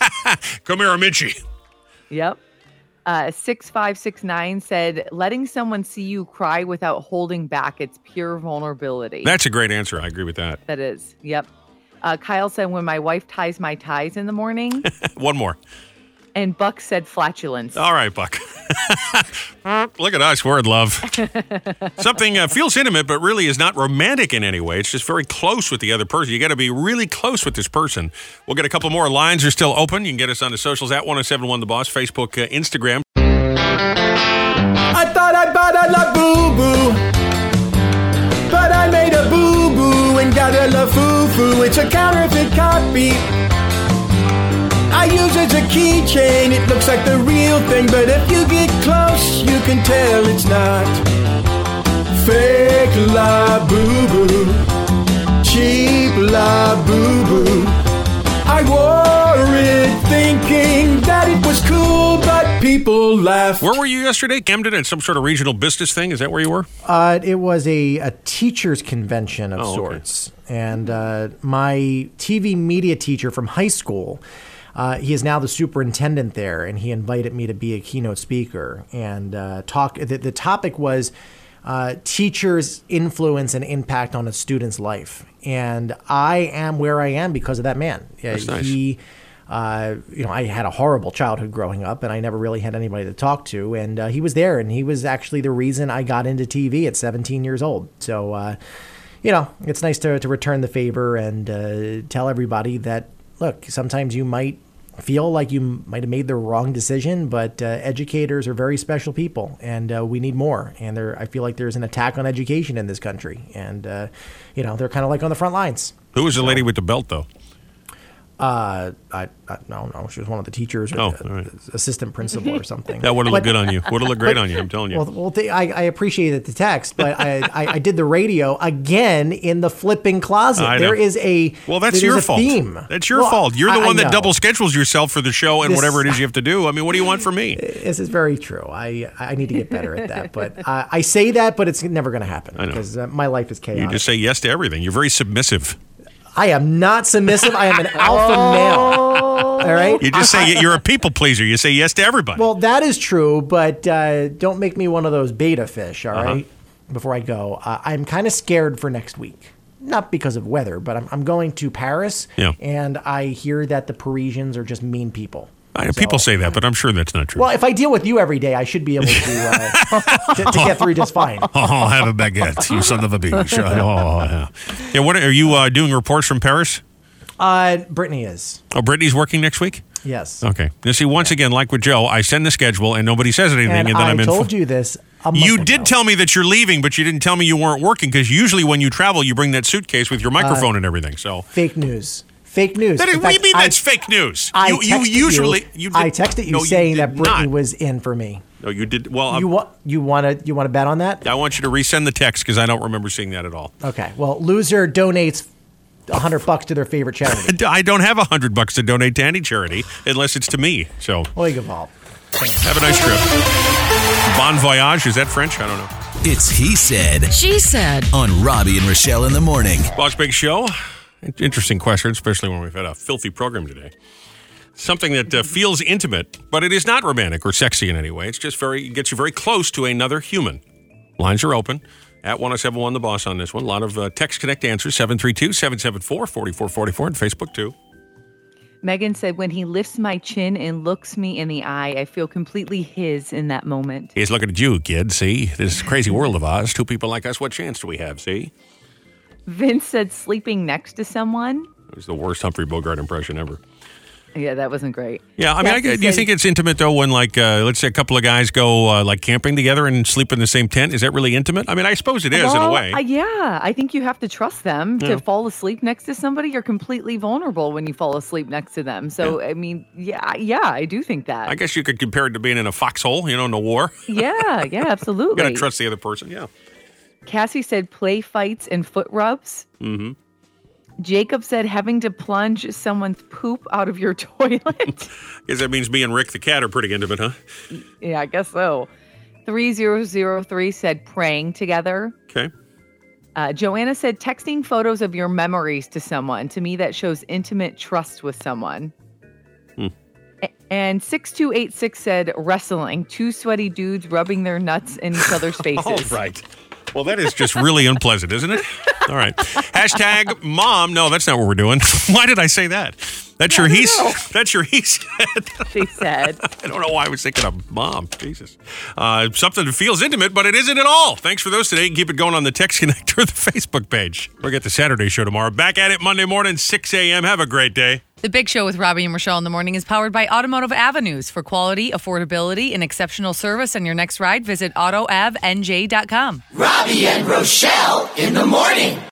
Come here, Amici. Yep. Uh, six five six nine said letting someone see you cry without holding back. It's pure vulnerability. That's a great answer. I agree with that. That is. Yep. Uh, Kyle said when my wife ties my ties in the morning. One more. And Buck said flatulence. All right, Buck. Look at us. We're in love. Something uh, feels intimate, but really is not romantic in any way. It's just very close with the other person. You got to be really close with this person. We'll get a couple more lines are still open. You can get us on the socials at ten seventy-one The Boss, Facebook, uh, Instagram. I thought I bought a la boo boo, but I made a boo boo and got a la foo foo. It's a counterfeit copy. I use it as a keychain. It looks like the real thing, but if you get close, you can tell it's not. Fake la boo boo, cheap la boo boo. I wore it thinking that it was cool, but people laughed. Where were you yesterday? Camden at some sort of regional business thing? Is that where you were? Uh, it was a, a teacher's convention of Oh, okay. sorts. And uh, my T V media teacher from high school, uh, he is now the superintendent there, and he invited me to be a keynote speaker. And uh, talk. The, the topic was uh, teachers' influence and impact on a student's life. And I am where I am because of that man. That's Uh, nice. He, uh, you know, I had a horrible childhood growing up, and I never really had anybody to talk to. And uh, he was there, and he was actually the reason I got into T V at seventeen years old. So, uh, you know, it's nice to, to return the favor and uh, tell everybody that, look, sometimes you might feel like you might have made the wrong decision, but uh, educators are very special people, and uh, we need more. And there, I feel like there's an attack on education in this country, and uh, you know, they're kind of like on the front lines. Who was the lady with the belt, though? Uh, I, I don't know. She was one of the teachers or Oh, the all right. assistant principal or something. That would have looked But- good on you. Would have looked great on you, I'm telling you. Well, well th- I, I appreciated the text, but I, I, I did the radio again in the flipping closet. I know. There is a Well, that's there's your a fault. Theme. That's your Well, fault. You're the I- I one that know. double schedules yourself for the show and This- whatever it is you have to do. I mean, what do you want from me? This is very true. I I need to get better at that. But uh, I say that, but it's never going to happen I know. because uh, my life is chaotic. You just say yes to everything. You're very submissive. I am not submissive. I am an alpha male. All right. You just say you're a people pleaser. You say yes to everybody. Well, that is true, but uh, don't make me one of those beta fish, all Uh-huh. right? Before I go, uh, I'm kind of scared for next week. Not because of weather, but I'm, I'm going to Paris, Yeah. and I hear that the Parisians are just mean people. I know people say that, but I'm sure that's not true. Well, if I deal with you every day, I should be able to uh, to, to get through just fine. Oh, have a baguette, you son of a bitch. Oh, yeah. Yeah, what are you uh, doing reports from Paris? Uh, Brittany is. Oh, Brittany's working next week? Yes. Okay. Now, see, once again, like with Joe, I send the schedule and nobody says anything, and, And then I I'm in. told you this a month You ago. did tell me that you're leaving, but you didn't tell me you weren't working because usually when you travel, you bring that suitcase with your microphone and everything. So Fake news. Fake news. That is, In what do you fact, mean I- that's fake news? I you, you texted usually you, you I did- texted you no, saying did that Brittany not. was in for me. No, you did. Well, I'm- You want you want to you want to bet on that? I want you to resend the text because I don't remember seeing that at all. Okay. Well, loser donates a hundred bucks to their favorite charity. I don't have a hundred bucks to donate to any charity unless it's to me. So Oiga Vault. have a nice trip. Bon voyage. Is that French? I don't know. It's He Said. She said. On Robbie and Rochelle in the morning. Boss Big Show. Interesting question, especially when we've had a filthy program today. Something that uh, feels intimate, but it is not romantic or sexy in any way. It's just very, it gets you very close to another human. Lines are open at ten seventy-one The Boss on this one. A lot of uh, text connect answers, seven three two, seven seven four, four four four four, and Facebook too. Megan said, when he lifts my chin and looks me in the eye, I feel completely his in that moment. He's looking at you, kid. See, this crazy world of ours. Two people like us. What chance do we have? See, Vince said, sleeping next to someone. it was the worst Humphrey Bogart impression ever. Yeah, that wasn't great. Yeah, I mean, I, Kathy do you said- think it's intimate though when, like, uh, let's say a couple of guys go uh, like camping together and sleep in the same tent? Is that really intimate? I mean, I suppose it is in a Well, way. uh, yeah, I think you have to trust them Yeah. to fall asleep next to somebody. You're completely vulnerable when you fall asleep next to them. So, I mean, yeah, yeah, I do think that. I guess you could compare it to being in a foxhole, you know, in a war. yeah, yeah, You absolutely. got to trust the other person. Yeah. Cassie said play fights and foot rubs. Mm-hmm. Jacob said having to plunge someone's poop out of your toilet. Guess that means me and Rick the cat are pretty intimate, huh? Yeah, I guess so. three zero zero three said praying together. Okay. Uh, Joanna said texting photos of your memories to someone. To me, that shows intimate trust with someone. Hmm. A- And six two eight six said wrestling. Two sweaty dudes rubbing their nuts in each other's faces. All right. Well, that is just really unpleasant, isn't it? All right. Hashtag mom. No, that's not what we're doing. Why did I say that? That's Yeah, your I he. don't know. That's your he said. She said. I don't know why I was thinking of mom. Jesus. Uh, something that feels intimate, but it isn't at all. Thanks for those today. Keep it going on the Text Connect or the Facebook page. We'll get the Saturday show tomorrow. Back at it Monday morning, six a.m. Have a great day. The Big Show with Robbie and Rochelle in the morning is powered by Automotive Avenues. For quality, affordability, and exceptional service on your next ride, visit auto av n j dot com. Robbie and Rochelle in the morning.